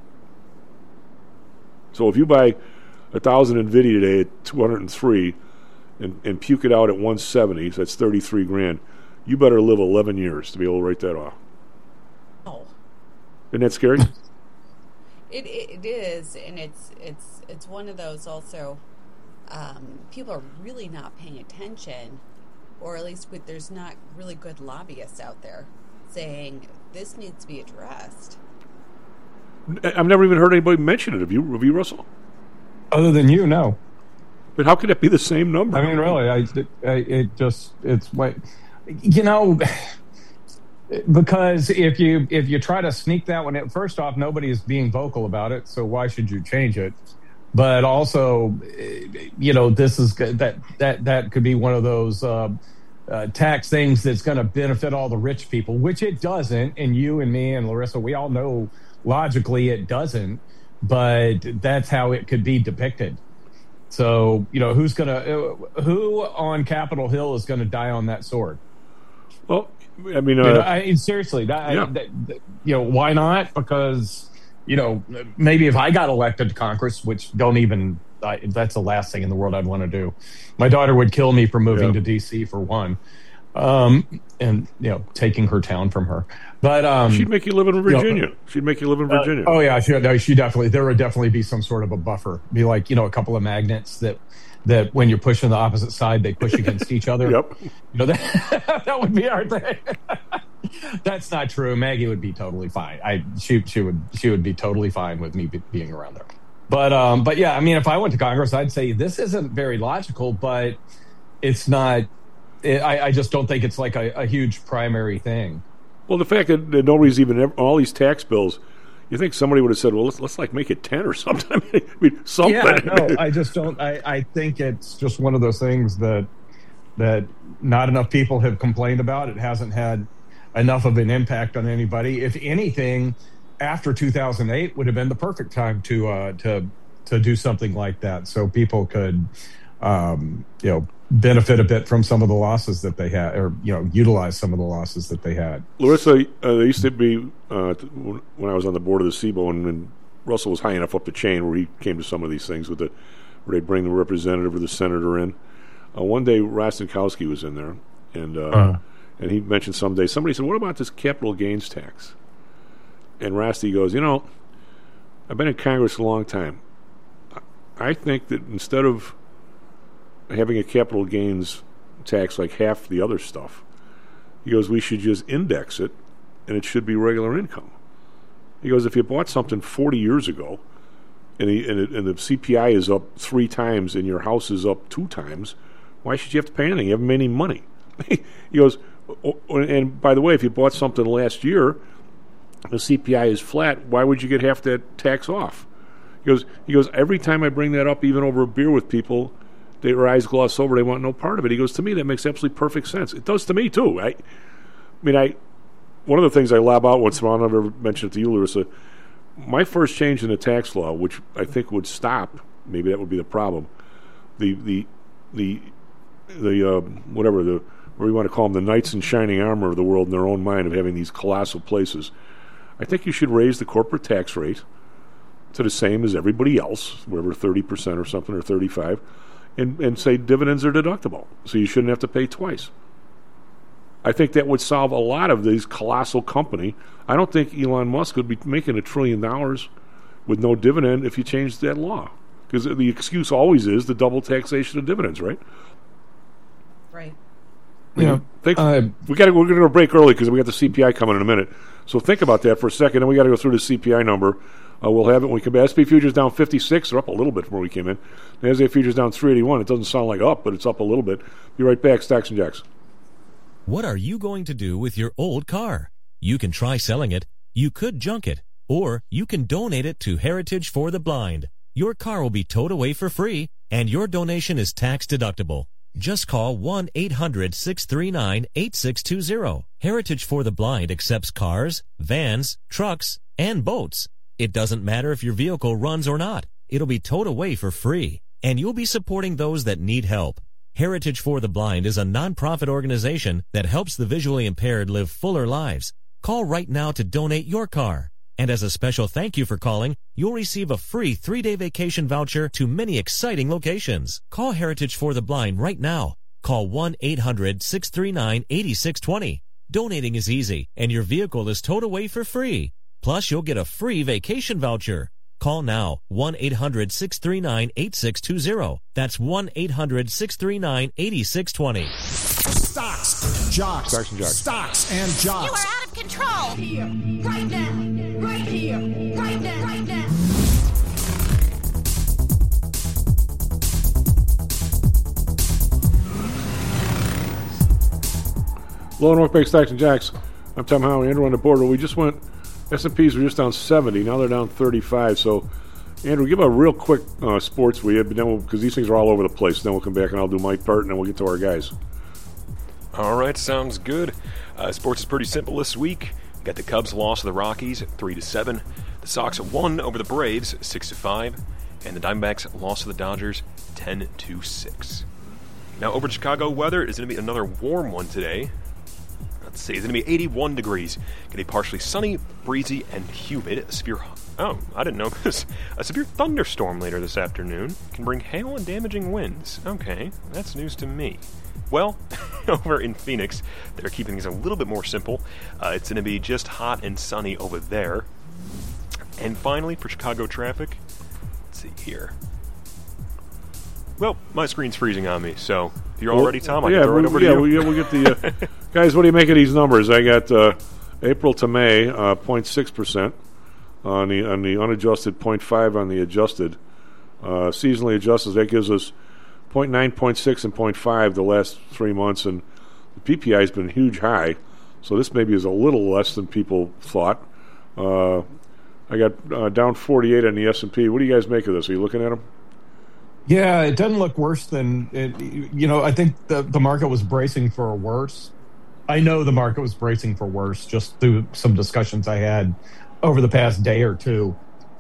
So if you buy 1,000 NVIDIA today at 203 and puke it out at 170, so that's 33 grand, you better live 11 years to be able to write that off. Oh. Isn't that scary? It is, and it's one of those also, people are really not paying attention, or at least there's not really good lobbyists out there saying this needs to be addressed. I've never even heard anybody mention it. Have you, Russell? Other than you, no. But how could it be the same number? I mean, really, it's what, because if you try to sneak that one in, first off, nobody is being vocal about it, so why should you change it? But also, this is that could be one of those tax things that's going to benefit all the rich people, which it doesn't. And you and me and Larissa, we all know logically it doesn't, but that's how it could be depicted. So, who on Capitol Hill is going to die on that sword? Well, I mean, seriously, why not? Because, maybe if I got elected to Congress, which that's the last thing in the world I'd want to do. My daughter would kill me for moving to D.C. for one, and taking her town from her. But she'd make you live in Virginia. She'd make you live in Virginia. Oh yeah, she definitely. There would definitely be some sort of a buffer. Be like a couple of magnets that when you're pushing the opposite side, they push against each other. Yep. That would be our thing. That's not true. Maggie would be totally fine. She would be totally fine with me being around there. But yeah, I mean, if I went to Congress, I'd say this isn't very logical, but it's not. I just don't think it's like a huge primary thing. Well, the fact that nobody's even all these tax bills, you think somebody would have said, "Well, let's like make it 10 or something." I mean, something. Yeah, no, I just don't. I think it's just one of those things that not enough people have complained about. It hasn't had enough of an impact on anybody. If anything, after 2008 would have been the perfect time to do something like that, so people could, benefit a bit from some of the losses that they had, or utilize some of the losses that they had. Larissa, there used to be when I was on the board of the SIBO, and Russell was high enough up the chain where he came to some of these things where they bring the representative or the senator in. One day, Rostenkowski was in there, and he mentioned somebody said, "What about this capital gains tax?" And Rusty goes, "I've been in Congress a long time. I think that instead of having a capital gains tax like half the other stuff," he goes, "we should just index it, and it should be regular income." He goes, "If you bought something 40 years ago, and the CPI is up 3 times and your house is up 2 times, why should you have to pay anything? You haven't made any money." He goes, "And by the way, if you bought something last year, the CPI is flat, why would you get half that tax off?" He goes, "Every time I bring that up, even over a beer with people, their eyes gloss over. They want no part of it. He goes, to me, that makes absolutely perfect sense. It does to me, too. One of the things I lob out once in a while, I've never mentioned it to you, Larissa, my first change in the tax law, which I think would stop, maybe that would be the problem, whatever you want to call them, the knights in shining armor of the world in their own mind of having these colossal places. I think you should raise the corporate tax rate to the same as everybody else, whatever, 30% or something, or 35%, and say dividends are deductible, so you shouldn't have to pay twice. I think that would solve a lot of these colossal company. I don't think Elon Musk would be making $1 trillion with no dividend if you changed that law. Because the excuse always is the double taxation of dividends, right? Right. Yeah. We're going to break early because we got the CPI coming in a minute. So think about that for a second. Then we got to go through the CPI number. We'll have it when we come back. SP futures down 56. They're up a little bit from where we came in. The NASDAQ futures down 381. It doesn't sound like up, but it's up a little bit. Be right back. Stocks and Jacks. What are you going to do with your old car? You can try selling it, you could junk it, or you can donate it to Heritage for the Blind. Your car will be towed away for free, and your donation is tax deductible. Just call 1-800-639-8620. Heritage for the Blind accepts cars, vans, trucks, and boats. It doesn't matter if your vehicle runs or not. It'll be towed away for free, and you'll be supporting those that need help. Heritage for the Blind is a non-profit organization that helps the visually impaired live fuller lives. Call right now to donate your car. And as a special thank you for calling, you'll receive a free 3-day vacation voucher to many exciting locations. Call Heritage for the Blind right now. Call 1-800-639-8620. Donating is easy, and your vehicle is towed away for free. Plus, you'll get a free vacation voucher. Call now, 1-800-639-8620. That's 1-800-639-8620. Stocks, jocks. Stocks and jocks. Stocks and jocks. You are out of control. Here, right now, right here, right now, right now. Low North Bay Stocks and Jacks. I'm Tom Howell, Andrew on the board. We just went, S&Ps were just down 70. Now they're down 35. So, Andrew, give a real quick sports we had, but then because these things are all over the place. Then we'll come back and I'll do my part, and then we'll get to our guys. All right, sounds good. Sports is pretty simple this week. We got the Cubs loss to the Rockies 3-7. The Sox won over the Braves 6-5, and the Diamondbacks lost to the Dodgers 10-6. Now over to Chicago, weather is going to be another warm one today. Let's see, it's going to be 81 degrees. Going to be partially sunny, breezy, and humid. I didn't know this. A severe thunderstorm later this afternoon can bring hail and damaging winds. Okay, that's news to me. Well, over in Phoenix, they're keeping things a little bit more simple. It's going to be just hot and sunny over there. And finally, for Chicago traffic, let's see here. Well, my screen's freezing on me, so if you're all ready, Tom, I can throw it over to you. We'll get the... guys, what do you make of these numbers? I got April to May, 0.6% on the unadjusted, 0.5 on the adjusted. Seasonally adjusted, that gives us 0.9, 0.6, and 0.5 the last 3 months, and the PPI has been huge high, so this maybe is a little less than people thought. I got down 48 on the S&P. What do you guys make of this? Are you looking at them? Yeah, it doesn't look worse than it. I think the market was bracing for a worse. I know the market was bracing for worse just through some discussions I had over the past day or two.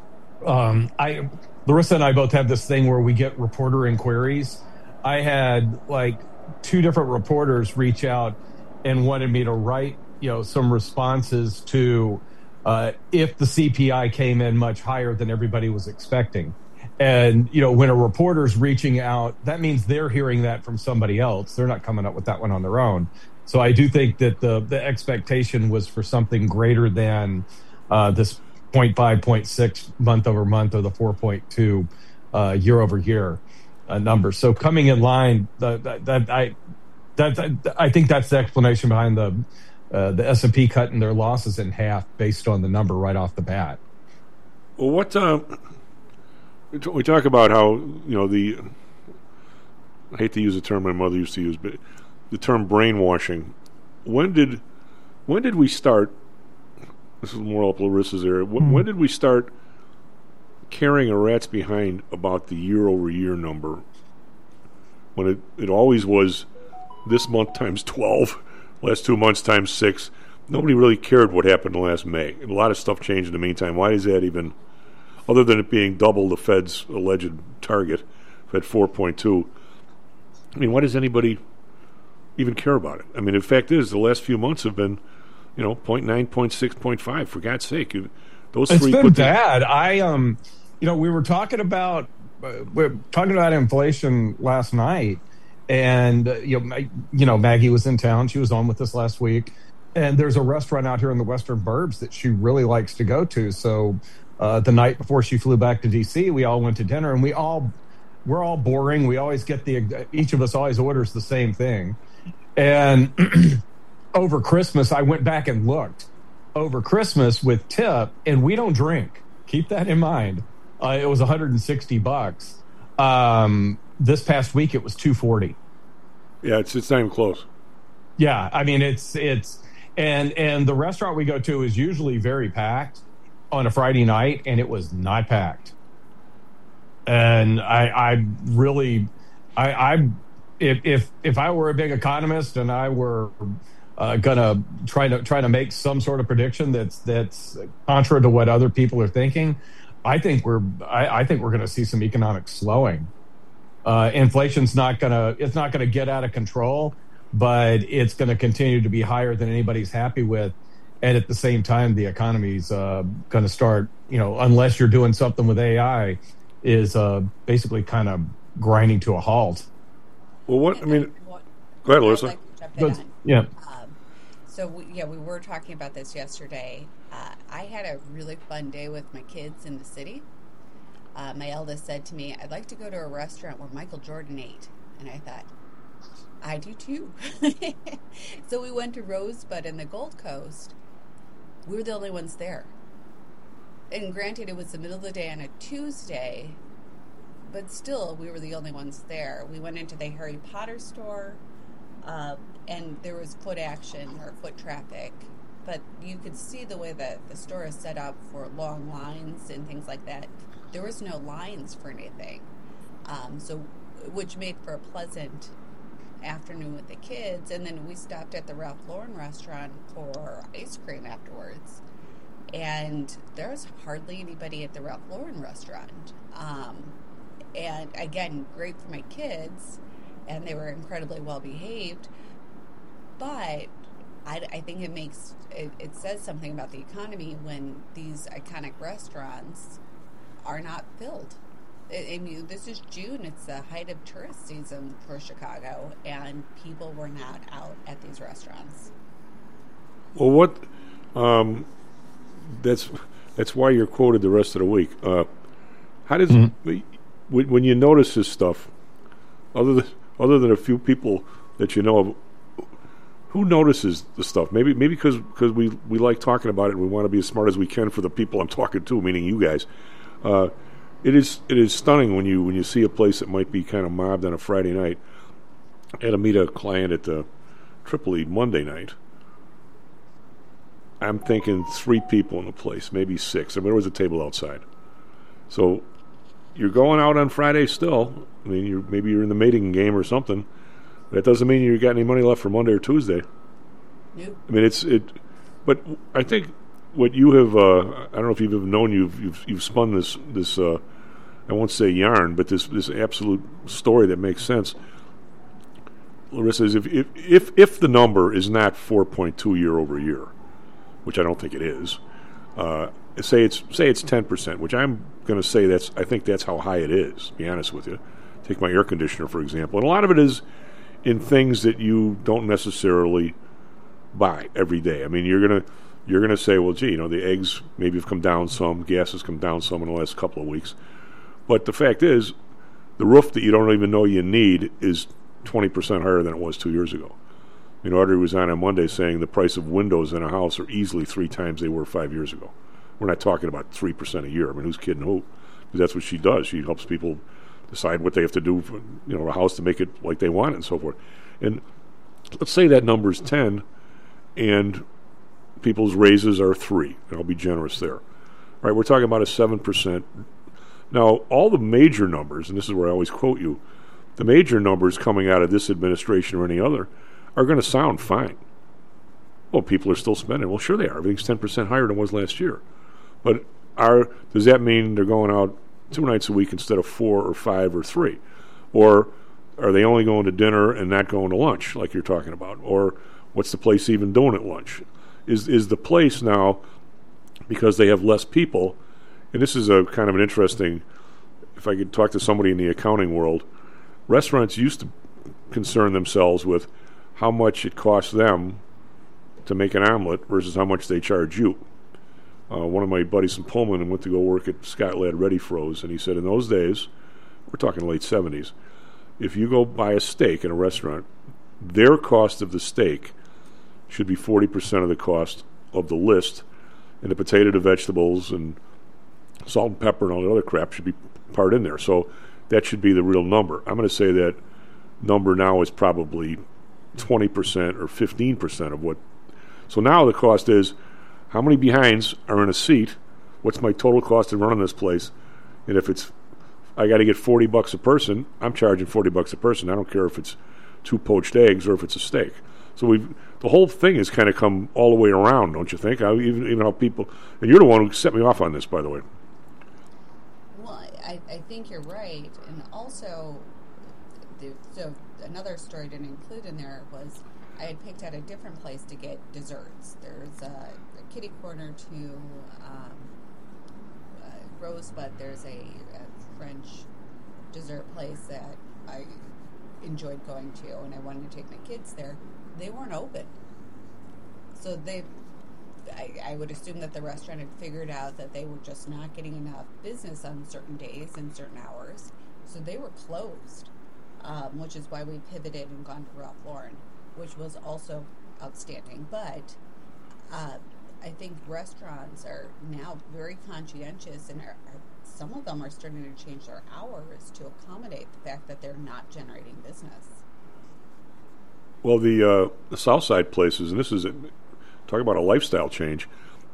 Larissa and I both have this thing where we get reporter inquiries. I had like 2 different reporters reach out and wanted me to write, some responses to if the CPI came in much higher than everybody was expecting. And, when a reporter's reaching out, that means they're hearing that from somebody else. They're not coming up with that one on their own. So I do think that the expectation was for something greater than this 0.5, 0.6 month over month or the 4.2 year over year number. So coming in line, I think that's the explanation behind the S&P cutting their losses in half based on the number right off the bat. Well, what we talk about how I hate to use the term my mother used to use, but the term brainwashing. When did we start? This is more up Larissa's area. When did we start carrying a rat's behind about the year-over-year number? when it always was this month times 12, last 2 months times 6. Nobody really cared what happened last May. And a lot of stuff changed in the meantime. Why is that even, other than it being double the Fed's alleged target, Fed 4.2, I mean, why does anybody even care about it? I mean, the fact is, the last few months have been, 0.9, 0.6, 0.5, for God's sake. Those it's three been put bad. We were talking about inflation last night, and Maggie was in town. She was on with us last week, and there's a restaurant out here in the Western Burbs that she really likes to go to. So the night before she flew back to DC, we all went to dinner, and we're all boring. We always get each of us always orders the same thing, and over Christmas I went back and looked over Christmas with tip, and we don't drink. Keep that in mind. It was $160. This past week it was $240. Yeah, it's not even close. Yeah, I mean it's and the restaurant we go to is usually very packed on a Friday night, and it was not packed. And if I were a big economist and I were gonna try to make some sort of prediction that's contrary to what other people are thinking, I think we're going to see some economic slowing. Inflation's not gonna get out of control, but it's going to continue to be higher than anybody's happy with. And at the same time, the economy's going to start, unless you're doing something with AI, is basically kind of grinding to a halt. Well, go ahead, Larissa. I'd like to jump in on. Yeah. So we were talking about this yesterday. I had a really fun day with my kids in the city. My eldest said to me, "I'd like to go to a restaurant where Michael Jordan ate," and I thought, I do too. So we went to Rosebud in the Gold Coast. We were the only ones there. And granted, it was the middle of the day on a Tuesday, but still, we were the only ones there. We went into the Harry Potter store, and there was foot action or foot traffic, but you could see the way that the store is set up for long lines and things like that. There was no lines for anything, which made for a pleasant afternoon with the kids. And then we stopped at the Ralph Lauren restaurant for ice cream afterwards, and there was hardly anybody at the Ralph Lauren restaurant. And again, great for my kids, and they were incredibly well behaved. But I think it says something about the economy when these iconic restaurants are not filled. I mean, this is June. It's the height of tourist season for Chicago, and people were not out at these restaurants. Well, that's why you're quoted the rest of the week. How does when you notice this stuff, other than a few people that you know of, who notices the stuff? Maybe because we like talking about it and we want to be as smart as we can for the people I'm talking to, meaning you guys. It is stunning when you see a place that might be kind of mobbed on a Friday night. I had to meet a client at the Tripoli Monday night. I'm thinking 3 people in the place, maybe 6. I mean, there was a table outside. So you're going out on Friday still. I mean, maybe you're in the mating game or something. That doesn't mean you got any money left for Monday or Tuesday. Nope. I mean, but I think what you have, I don't know if you've ever known, you've spun this I won't say yarn, but this absolute story that makes sense. Larissa, is if the number is not 4.2 year over year, which I don't think it is, say it's 10%, which I'm going to say I think that's how high it is. To be honest with you, take my air conditioner for example, and a lot of it is in things that you don't necessarily buy every day. I mean, you're gonna say, well, gee, the eggs maybe have come down some, gas has come down some in the last couple of weeks, but the fact is, the roof that you don't even know you need is 20% higher than it was 2 years ago. Audrey was on Monday saying the price of windows in a house are easily 3 times they were 5 years ago. We're not talking about 3% a year. I mean, who's kidding who? Because that's what she does. She helps people decide what they have to do for a house to make it like they want it and so forth. And let's say that number's 10 and people's raises are 3, and I'll be generous there. Right, we're talking about a 7%. Now, all the major numbers, and this is where I always quote you, the major numbers coming out of this administration or any other are going to sound fine. Well, people are still spending. Well, sure they are. Everything's 10% higher than it was last year. But does that mean they're going out 2 nights a week instead of 4 or 5 or 3? Or are they only going to dinner and not going to lunch like you're talking about? Or what's the place even doing at lunch? Is the place now, because they have less people, and this is a kind of an interesting, if I could talk to somebody in the accounting world, restaurants used to concern themselves with how much it costs them to make an omelet versus how much they charge you. One of my buddies from Pullman went to go work at Scott Ladd Ready Froze, and he said in those days, we're talking late 70s, if you go buy a steak in a restaurant, their cost of the steak should be 40% of the cost of the list, and the potato to vegetables and salt and pepper and all the other crap should be part in there. So that should be the real number. I'm going to say that number now is probably 20% or 15% of what. So now the cost is, how many behinds are in a seat? What's my total cost of running this place? And if it's, I got to get $40 a person, I'm charging $40 a person. I don't care if it's 2 poached eggs or if it's a steak. So the whole thing has kind of come all the way around, don't you think? Even how people, and you're the one who set me off on this, by the way. Well, I think you're right. And also, so another story I didn't include in there was I had picked out a different place to get desserts. There's a kitty corner to Rosebud. There's a French dessert place that I enjoyed going to, and I wanted to take my kids there. They weren't open. So I would assume that the restaurant had figured out that they were just not getting enough business on certain days and certain hours. So they were closed, which is why we pivoted and gone to Ralph Lauren, which was also outstanding. But I think restaurants are now very conscientious, and some of them are starting to change their hours to accommodate the fact that they're not generating business. Well, the South Side places, and this is talk about a lifestyle change.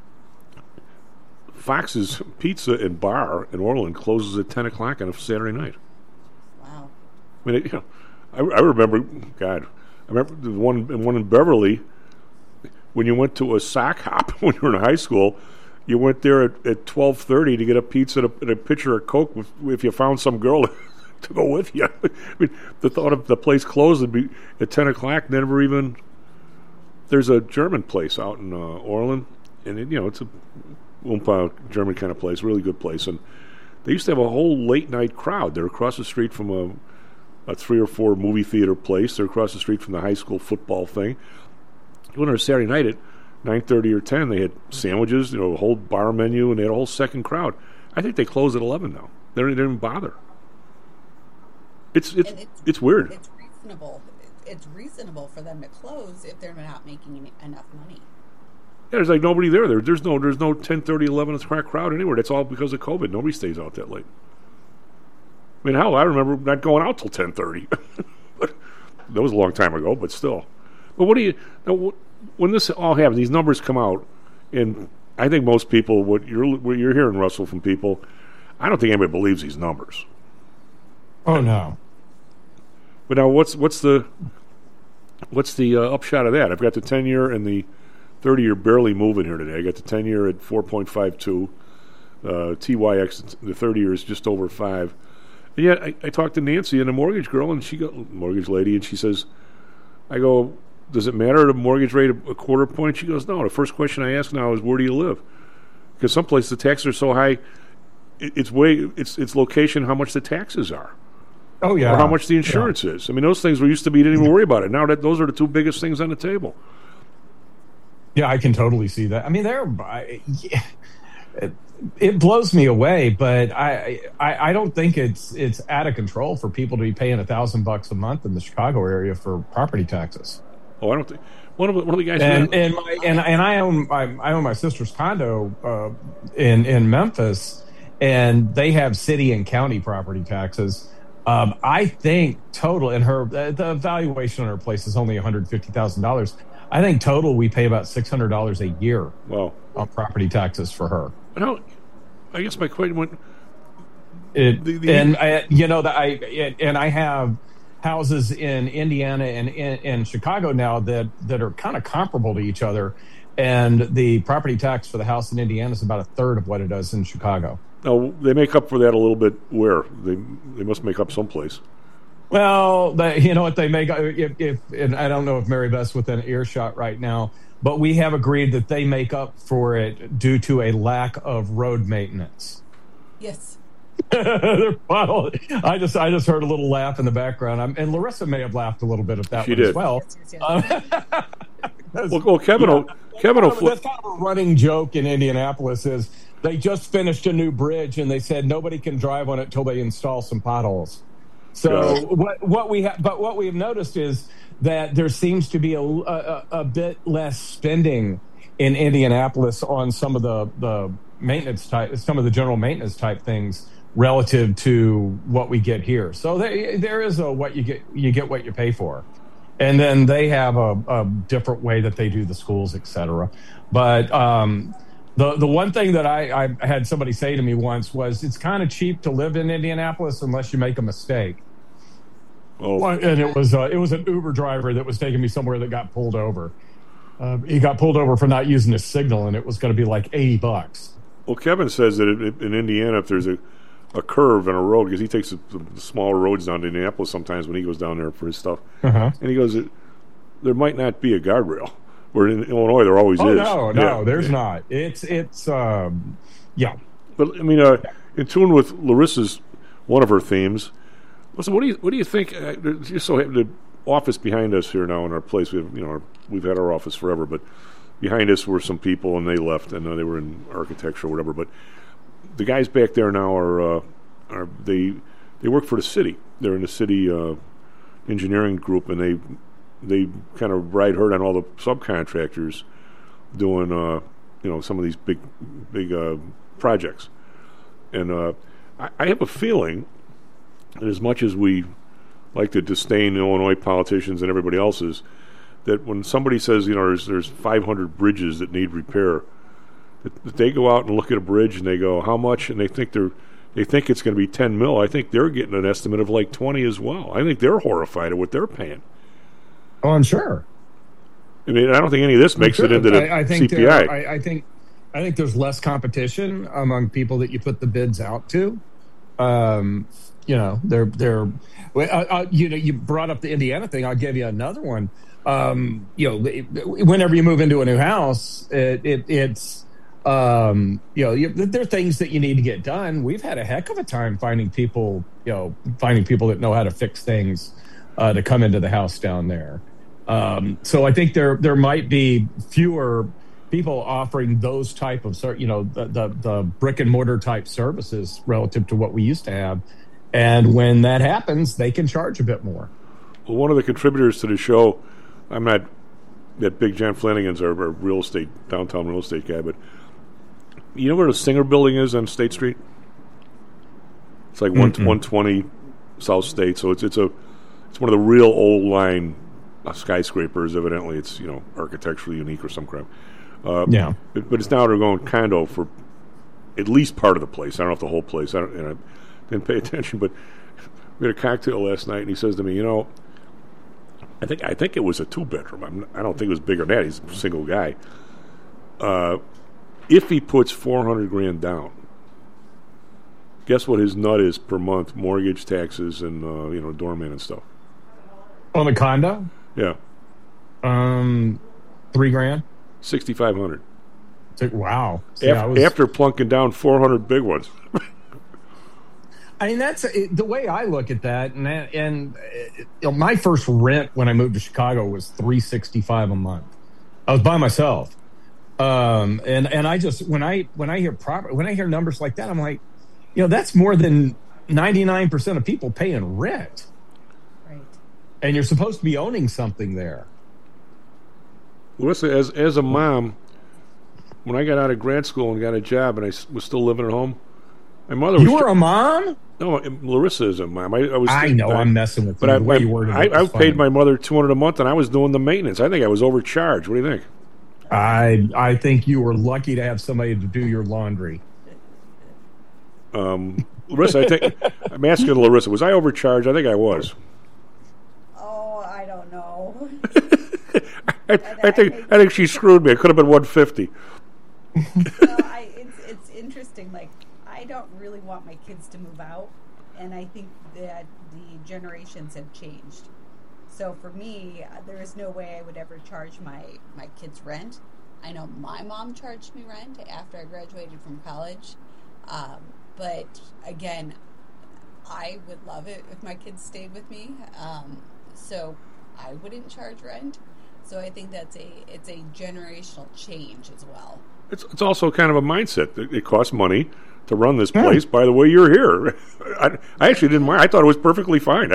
Fox's Pizza and Bar in Orland closes at 10 o'clock on a Saturday night. Wow. I mean, I remember, God, I remember the one in Beverly, when you went to a sock hop when you were in high school, you went there at 12:30 to get a pizza and a pitcher of Coke if you found some girl to go with you. I mean, the thought of the place closed would be at 10 o'clock, never even... There's a German place out in Orland, and it's a Oompa German kind of place, really good place. And they used to have a whole late-night crowd. They're across the street from a 3 or 4 movie theater place. They're across the street from the high school football thing. When it was Saturday night at 9:30 or 10, they had sandwiches, a whole bar menu, and they had a whole second crowd. I think they close at 11 now. They don't even bother. It's weird. It's reasonable. It's reasonable for them to close if they're not making enough money. Yeah, there's like nobody there. There's no 10:30, 11 o'clock crowd anywhere. That's all because of COVID. Nobody stays out that late. I mean, hell, I remember not going out till 10:30. That was a long time ago, but still. But what do you... When this all happens, these numbers come out, and I think most people, what you're hearing, Russell, from people, I don't think anybody believes these numbers. Oh, no. But now, what's the upshot of that? I've got the 10-year and the 30-year barely moving here today. I got the 10-year at 4.52. TYX, the 30-year is just over 5. And yet, I talked to Nancy and a mortgage girl, and mortgage lady, and she says, I go, does it matter the mortgage rate a quarter point? She goes, no. The first question I ask now is, where do you live? Because some places the taxes are so high, it's location, how much the taxes are. Oh, yeah. Or how much the insurance is. I mean, those things we used to be, you didn't even worry about it. Now those are the 2 biggest things on the table. Yeah, I can totally see that. I mean, it blows me away, but I don't think it's out of control for people to be paying $1,000 a month in the Chicago area for property taxes. Oh, I don't think one of the guys. And I own my sister's condo in Memphis, and they have city and county property taxes. I think total, and the valuation on her place is only $150,000. I think total we pay about $600 a year. Wow. On property taxes for her. Now, I guess my question went. I have houses in Indiana and in Chicago now that are kind of comparable to each other, and the property tax for the house in Indiana is about a third of what it does in Chicago. Now, they make up for that a little bit where? They must make up someplace. Well, you know what they make, and I don't know if Mary Beth's within earshot right now, but we have agreed that they make up for it due to a lack of road maintenance. Yes. I just heard a little laugh in the background, and Larissa may have laughed a little bit at that She one did. as well. Well, Kevin that's kind of a running joke in Indianapolis is they just finished a new bridge and they said nobody can drive on it till they install some potholes. So what we have noticed is that there seems to be a bit less spending in Indianapolis on some of the maintenance type, some of the general maintenance type things relative to what we get here. So there is what you get what you pay for. And then they have a different way that they do the schools, et cetera. But the one thing that I had somebody say to me once was it's kind of cheap to live in Indianapolis unless you make a mistake. Oh. And it was an Uber driver that was taking me somewhere that got pulled over. He got pulled over for not using his signal, and it was going to be like $80. Well, Kevin says that in Indiana, if there's a curve in a road, because he takes the smaller roads down to Indianapolis sometimes when he goes down there for his stuff, and he goes, there might not be a guardrail. Where in Illinois there always is. No, there's not. It's yeah. But I mean, in tune with Larissa's one of her themes. Listen, what do you think? Just so the office behind us here now in our place, we've had our office forever, but behind us were some people and they left, and they were in architecture or whatever. But the guys back there now they work for the city. They're in the city engineering group, and they kind of ride herd on all the subcontractors doing some of these big projects. And I have a feeling that as much as we like to disdain Illinois politicians and everybody else's, that when somebody says there's 500 bridges that need repair, that they go out and look at a bridge and they go, how much? And they think it's going to be 10 mil. I think they're getting an estimate of like 20 as well. I think they're horrified at what they're paying. Oh, I'm sure. I mean, I don't think any of this makes it into the CPI. I think there's less competition among people that you put the bids out to. You brought up the Indiana thing. I'll give you another one. Whenever you move into a new house, it's there are things that you need to get done. We've had a heck of a time finding people that know how to fix things to come into the house down there. So I think there might be fewer people offering those type of the brick and mortar type services relative to what we used to have. And when that happens, they can charge a bit more. Well, one of the contributors to the show, I'm not that big. John Flanagan's our downtown real estate guy, but you know where the Singer Building is on State Street? It's like 120 South State, so it's one of the real old line skyscrapers. Evidently, it's architecturally unique or some crap. But it's now they're going condo for at least part of the place. I don't know if the whole place. I didn't pay attention, but we had a cocktail last night, and he says to me, I think it was a 2-bedroom. I don't think it was bigger than that. He's a single guy. If he puts $400,000 down, guess what his nut is per month? Mortgage, taxes, and doorman and stuff. On the condo? Yeah. $3,000. $6,500. Wow. After plunking down 400 big ones. I mean, that's the way I look at that. And my first rent when I moved to Chicago was $365 a month. I was by myself, and I just when I hear numbers like that, I'm like, that's more than 99% of people paying rent. Right. And you're supposed to be owning something there. Listen, as a mom, when I got out of grad school and got a job, and I was still living at home, my mother was... You were a mom? No, Larissa is a mom. I'm messing with you. But the way you worded it I paid my mother $200 a month, and I was doing the maintenance. I think I was overcharged. What do you think? I think you were lucky to have somebody to do your laundry. Larissa, I'm asking Larissa, was I overcharged? I think I was. no. I think she screwed me. It could have been $150. It's interesting. Like, I don't really want my kids to move out, and I think that the generations have changed. So for me, there is no way I would ever charge my kids rent. I know my mom charged me rent after I graduated from college, but again, I would love it if my kids stayed with me. So I wouldn't charge rent. So I think it's a generational change as well. It's also kind of a mindset. It costs money to run this place. By the way, you're here. I actually didn't mind. I thought it was perfectly fine.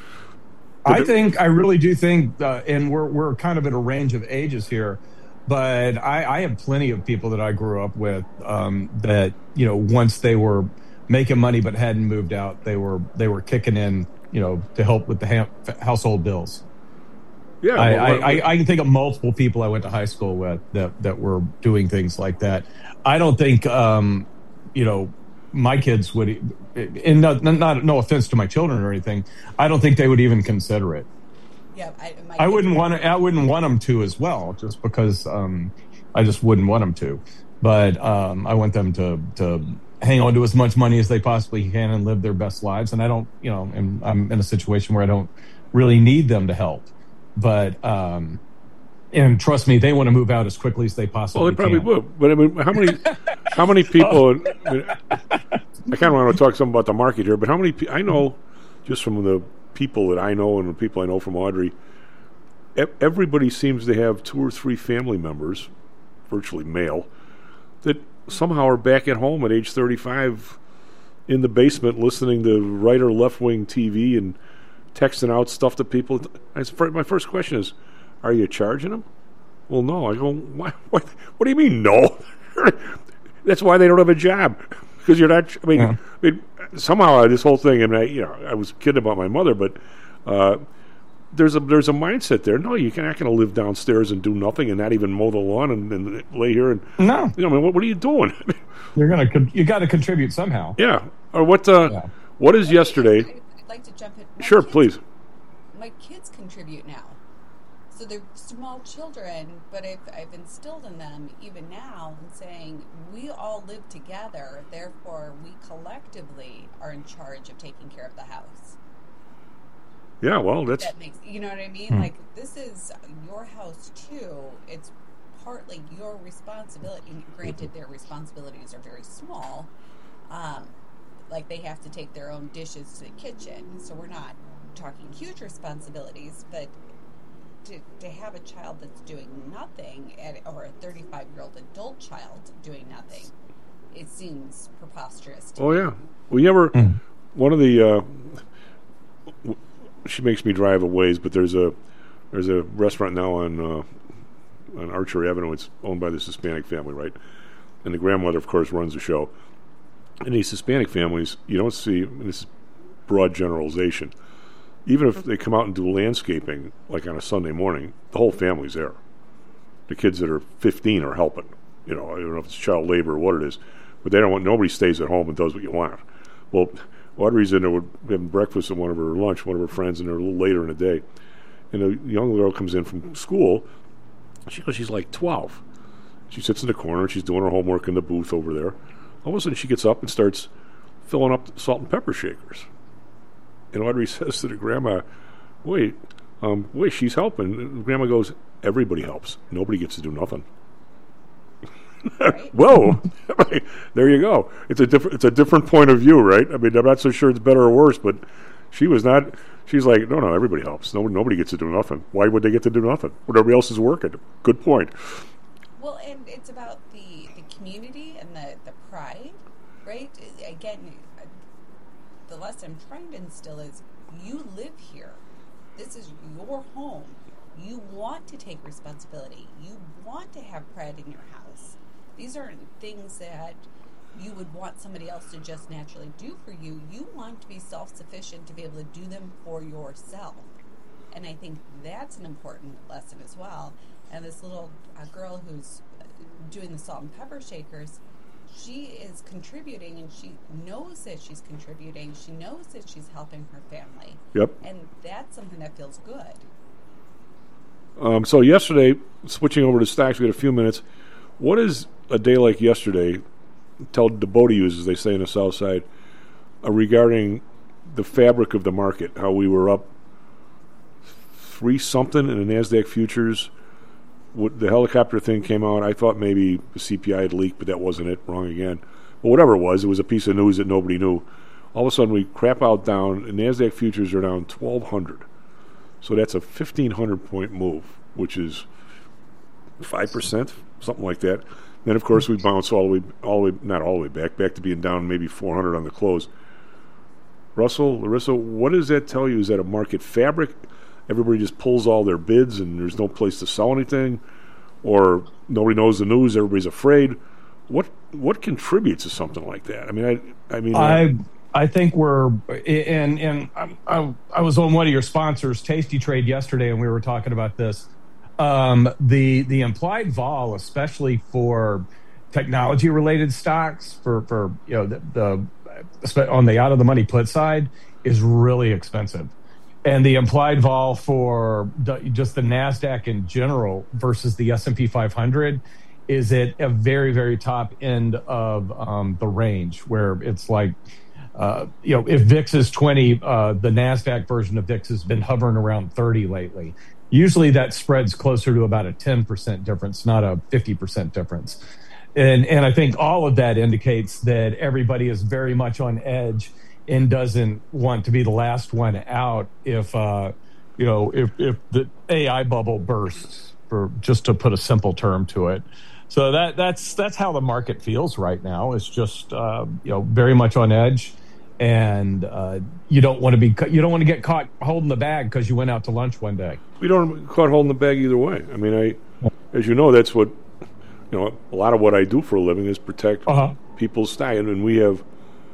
I really do think, and we're kind of at a range of ages here, but I have plenty of people that I grew up with that, you know, once they were making money but hadn't moved out, they were kicking in, you know, to help with the household bills. Yeah, I can think of multiple people I went to high school with that were doing things like that. I don't think, you know, my kids would, and no offense to my children or anything, I don't think they would even consider it. Yeah, I wouldn't want them to as well, just because I just wouldn't want them to. But I want them to hang on to as much money as they possibly can and live their best lives. And I don't, you know, and I'm in a situation where I don't really need them to help. But and trust me, they want to move out as quickly as they possibly can. Well, they probably would. But I mean, how many people? I kind of want to talk some about the market here, but how many? I know, just from the people that I know and the people I know from Audrey, everybody seems to have 2 or 3 family members, virtually male, that somehow are back at home at age 35 in the basement listening to right or left wing TV and texting out stuff to people. My first question is, are you charging them? Well, no. I go, what do you mean, no? That's why they don't have a job. Because you're not, I mean, somehow this whole thing, and I was kidding about my mother, but there's a mindset there. No, you're not going to live downstairs and do nothing and not even mow the lawn and lay here and no. You know, I mean, what are you doing? You got to contribute somehow. Yeah. Or what is yesterday? I'd like to jump in. Sure, please. My kids contribute now. So they're small children, but I've instilled in them even now in saying we all live together, therefore we collectively are in charge of taking care of the house. Yeah, well, that makes, you know what I mean? Like, this is your house too. It's partly your responsibility. Granted, their responsibilities are very small. Like, they have to take their own dishes to the kitchen, so we're not talking huge responsibilities, but to have a child that's doing nothing, or a 35-year-old adult child doing nothing, it seems preposterous to me. Yeah. Well, you ever, one of the, she makes me drive a ways, but there's a restaurant now on Archer Avenue. It's owned by this Hispanic family, right? And the grandmother, of course, runs the show. And these Hispanic families, you don't see, and this is broad generalization, even if they come out and do landscaping, like on a Sunday morning, the whole family's there. The kids that are 15 are helping. You know, I don't know if it's child labor or what it is, but they don't want, nobody stays at home and does what you want. Well, Audrey's in there having breakfast at one of her friends, and they're a little later in the day. And a young girl comes in from school. She's like 12. She sits in the corner and she's doing her homework in the booth over there. All of a sudden she gets up and starts filling up salt and pepper shakers. And Audrey says to the grandma, wait, she's helping. And the grandma goes, everybody helps. Nobody gets to do nothing. Right. Whoa. There you go. It's a different point of view, right? I mean, I'm not so sure it's better or worse, but she's like, no, everybody helps. Nobody gets to do nothing. Why would they get to do nothing when everybody else is working? Good point. Well, and it's about the community and the pride, right? Again, the lesson I'm trying to instill is you live here. This is your home. You want to take responsibility. You want to have pride in your house. These aren't things that you would want somebody else to just naturally do for you. You want to be self-sufficient to be able to do them for yourself. And I think that's an important lesson as well. And this little girl who's doing the salt and pepper shakers, she is contributing, and she knows that she's contributing. She knows that she's helping her family. Yep. And that's something that feels good. So yesterday, switching over to stocks, we had a few minutes. What is a day like yesterday tell the boat use, as they say in the South Side, regarding the fabric of the market, how we were up 3-something in the NASDAQ futures. The helicopter thing came out. I thought maybe the CPI had leaked, but that wasn't it. Wrong again. But whatever it was a piece of news that nobody knew. All of a sudden, we crap out down. The NASDAQ futures are down 1,200. So that's a 1,500-point move, which is 5%, something like that. Then, of course, we bounce not all the way back to being down maybe 400 on the close. Russell, Larissa, what does that tell you? Is that a market fabric? Everybody just pulls all their bids and there's no place to sell anything? Or nobody knows the news, everybody's afraid? What contributes to something like that? I think we're and I was on one of your sponsors, Tasty Trade, yesterday, and we were talking about this. The implied vol, especially for technology related stocks, for the on the out of the money put side, is really expensive. And the implied vol for just the NASDAQ in general versus the S&P 500 is at a very, very top end of the range, where it's like, if VIX is 20, the NASDAQ version of VIX has been hovering around 30 lately. Usually that spreads closer to about a 10% difference, not a 50% difference. And I think all of that indicates that everybody is very much on edge and doesn't want to be the last one out if the AI bubble bursts, for just to put a simple term to it. So that's how the market feels right now. It's just very much on edge, and you don't want to get caught holding the bag because you went out to lunch one day. We don't want to get caught holding the bag either way. I mean, as you know, that's what a lot of what I do for a living is protect people's stock, and we have.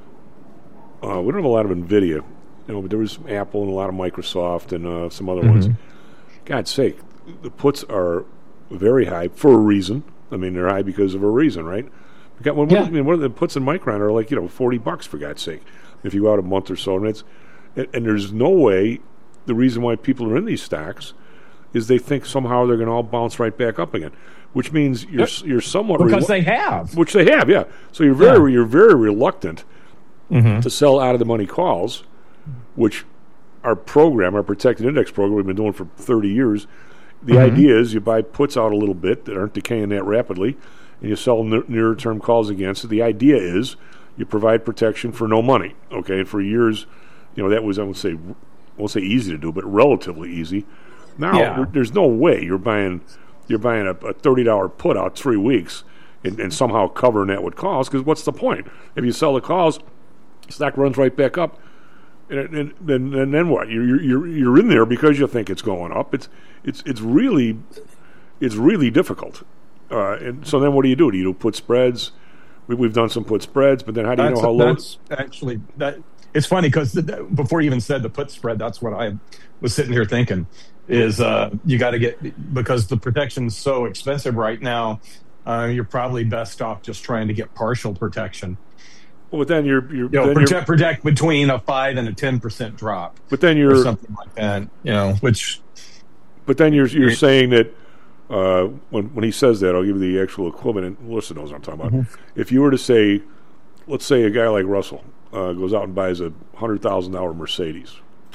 We don't have a lot of NVIDIA, but there was Apple and a lot of Microsoft and some other ones. God's sake, the puts are very high for a reason. I mean, they're high because of a reason, right? One of the puts in Micron are like $40 for God's sake. If you go out a month or so, and there's no way. The reason why people are in these stocks is they think somehow they're going to all bounce right back up again, which means you're somewhat because they have, which they have, yeah. So you're very reluctant. To sell out of the money calls, which our protected index program we've been doing for 30 years. The idea is you buy puts out a little bit that aren't decaying that rapidly, and you sell nearer term calls against it. The idea is you provide protection for no money. Okay, and for years, that was, I won't say easy to do, but relatively easy. Now there's no way you're buying a $30 put out 3 weeks and somehow covering that with calls, because what's the point? If you sell the calls, stock runs right back up, and then what? You're in there because you think it's going up. It's really difficult. And so then what do? Do you do put spreads? We've done some put spreads, but then how do you know how low? That's actually that. It's funny because before you even said the put spread, that's what I was sitting here thinking. Is you got to get, because the protection's so expensive right now. You're probably best off just trying to get partial protection. Well, but then you're protect between a 5 and a 10% drop. But then you're or something like that, which. But then you're saying that when he says that, I'll give you the actual equivalent. And Melissa knows what I'm talking about. If you were to say, let's say a guy like Russell goes out and buys a $100,000 Mercedes,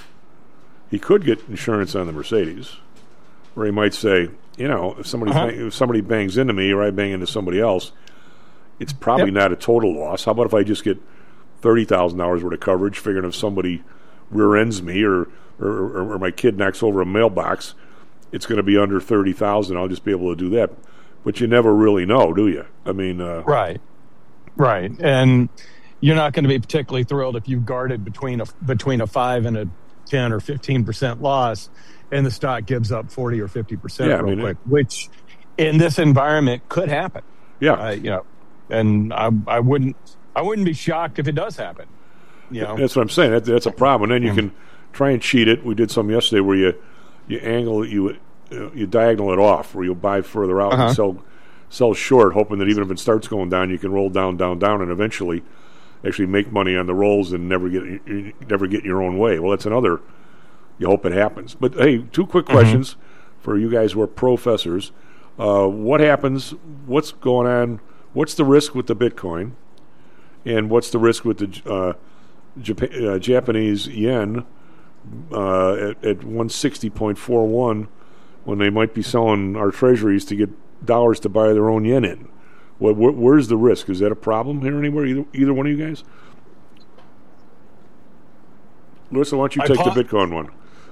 he could get insurance on the Mercedes, or he might say, if somebody bangs into me or I bang into somebody else, it's probably not a total loss. How about if I just get $30,000 worth of coverage, figuring if somebody rear ends me or my kid knocks over a mailbox, it's going to be under $30,000. I'll just be able to do that. But you never really know, do you? I mean, right, and you're not going to be particularly thrilled if you guarded between a 5 and a 10 or 15% loss, and the stock gives up 40 or 50% real quick, which in this environment could happen. Yeah, and I wouldn't be shocked if it does happen. That's what I'm saying. That's a problem. And then you can try and cheat it. We did some yesterday where you angle it, you diagonal it off, where you'll buy further out and sell short, hoping that even if it starts going down, you can roll down, and eventually actually make money on the rolls and never get in your own way. Well, that's another. You hope it happens. But hey, 2 quick questions. for you guys who are professors. What happens? What's going on? What's the risk with the Bitcoin? And what's the risk with the Japanese yen at 160.41 when they might be selling our treasuries to get dollars to buy their own yen in? Where's the risk? Is that a problem here anywhere? Either one of you guys? Larissa, why don't you take the Bitcoin one?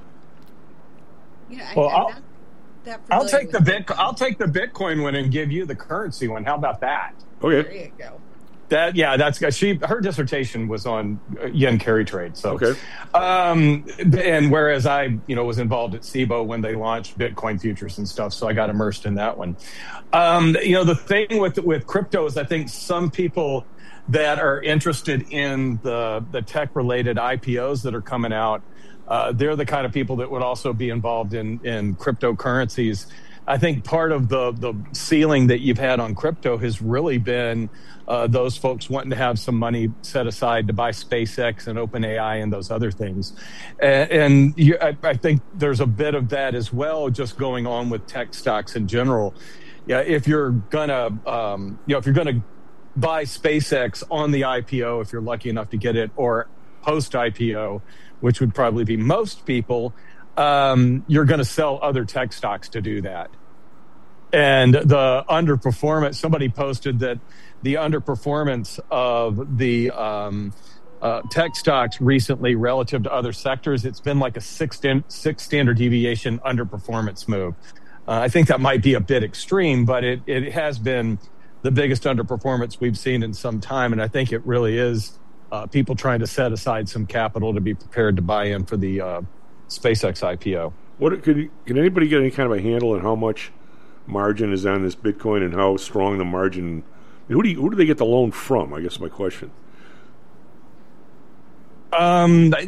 I'll take the Bitcoin one and give you the currency one. How about that? Okay. There you go. Her dissertation was on yen carry trade. So, okay. And whereas I, was involved at SIBO when they launched Bitcoin futures and stuff, so I got immersed in that one. The thing with crypto is I think some people that are interested in the tech related IPOs that are coming out, they're the kind of people that would also be involved in cryptocurrencies. I think part of the ceiling that you've had on crypto has really been those folks wanting to have some money set aside to buy SpaceX and OpenAI and those other things. I think there's a bit of that as well, just going on with tech stocks in general. Yeah, if you're gonna, if you're gonna buy SpaceX on the IPO, if you're lucky enough to get it, or post IPO, which would probably be most people, you're going to sell other tech stocks to do that. And the underperformance, somebody posted that the underperformance of the tech stocks recently relative to other sectors, it's been like a six standard deviation underperformance move. I think that might be a bit extreme, but it has been the biggest underperformance we've seen in some time. And I think it really is people trying to set aside some capital to be prepared to buy in for the SpaceX IPO. Can anybody get any kind of a handle on how much margin is on this Bitcoin and how strong the margin? Who do they get the loan from? I guess my question. They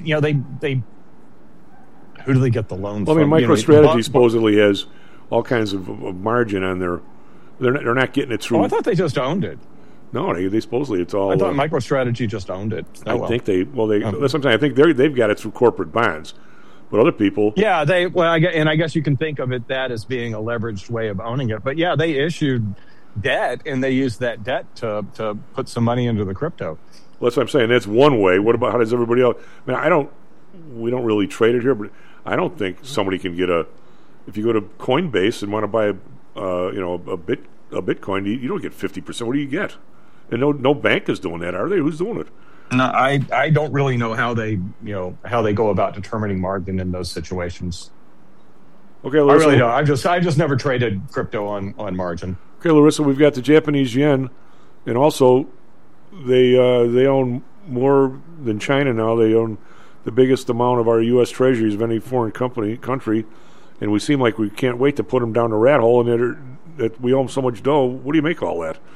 who do they get the loan from? I mean, MicroStrategy supposedly has all kinds of margin on their. They're not getting it through. Oh, I thought they just owned it. No, they supposedly it's all. I thought MicroStrategy just owned it. Think they. Well, that's something. I think they've got it through corporate bonds, but other people. Yeah, I guess you can think of that as being a leveraged way of owning it. But yeah, they issued debt and they used that debt to put some money into the crypto. Well, that's what I'm saying. That's one way. What about how does everybody else? I mean, we don't really trade it here, but I don't think somebody can get if you go to Coinbase and want to buy a Bitcoin, you don't get 50%. What do you get? And no bank is doing that, are they? Who's doing it? No, I don't really know how they go about determining margin in those situations. Okay, Larissa, I really don't. I just never traded crypto on margin. Okay, Larissa, we've got the Japanese yen, and also they own more than China now. They own the biggest amount of our U.S. treasuries of any foreign country, and we seem like we can't wait to put them down the rat hole, and that we owe them so much dough. What do you make of all that?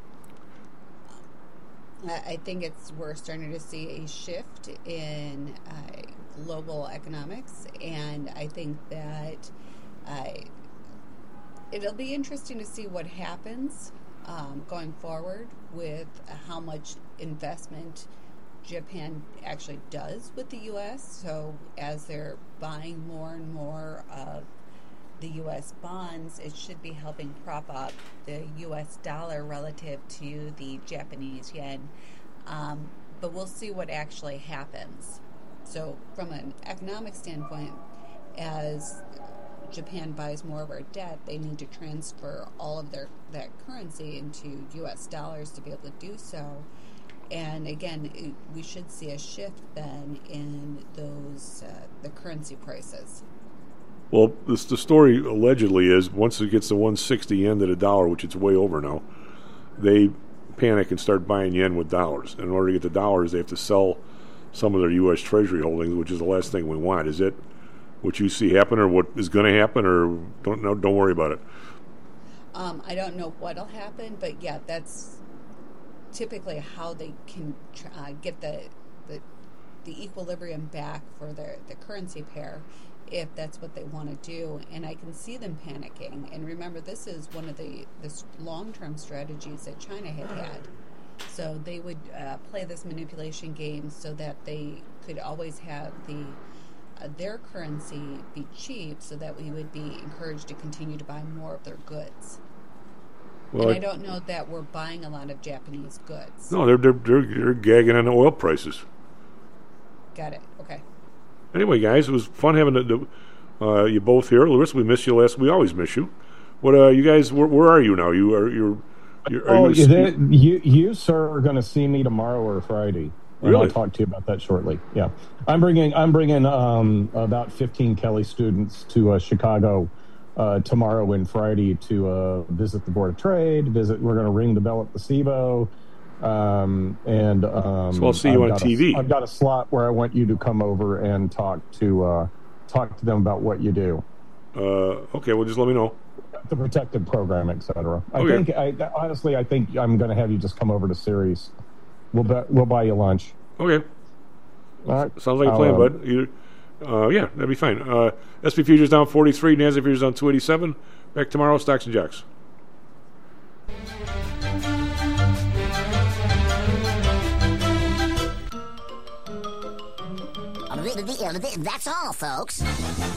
I think we're starting to see a shift in global economics, and I think that it'll be interesting to see what happens going forward with how much investment Japan actually does with the U.S. So as they're buying more and more of the U.S. bonds, it should be helping prop up the U.S. dollar relative to the Japanese yen. But we'll see what actually happens. So from an economic standpoint, as Japan buys more of our debt, they need to transfer all of that currency into U.S. dollars to be able to do so. And again, we should see a shift then in those the currency prices. Well, the story allegedly is once it gets to 160 yen to the dollar, which it's way over now, they panic and start buying yen with dollars. And in order to get the dollars, they have to sell some of their U.S. Treasury holdings, which is the last thing we want. Is it what you see happen, or what is going to happen, or don't worry about it? I don't know what'll happen, but yeah, that's typically how they can get the equilibrium back for the currency pair, if that's what they want to do. And I can see them panicking. And remember, this is one of the long-term strategies that China had. So they would play this manipulation game so that they could always have the their currency be cheap so that we would be encouraged to continue to buy more of their goods. Well, and I don't know that we're buying a lot of Japanese goods. No, they're gagging on the oil prices. Got it. Okay. Anyway, guys, it was fun having you both here. Larissa, we missed you last. We always miss you. What you guys? Where are you now? You sir are going to see me tomorrow or Friday. And Really? I'll talk to you about that shortly. Yeah, I'm bringing about 15 Kelly students to Chicago tomorrow and Friday to visit the Board of Trade. We're going to ring the bell at the SIBO. So I'll see you on TV. I've got a slot where I want you to come over and talk to them about what you do. Okay, well, just let me know. The protective program, etc. Okay. I think I'm going to have you just come over to Ceres. We'll buy you lunch. Okay. All right. Sounds like a plan, bud. Yeah, that'd be fine. SP Futures down 43, NASDAQ Futures down 287. Back tomorrow, Stocks and Jacks. That's all, folks.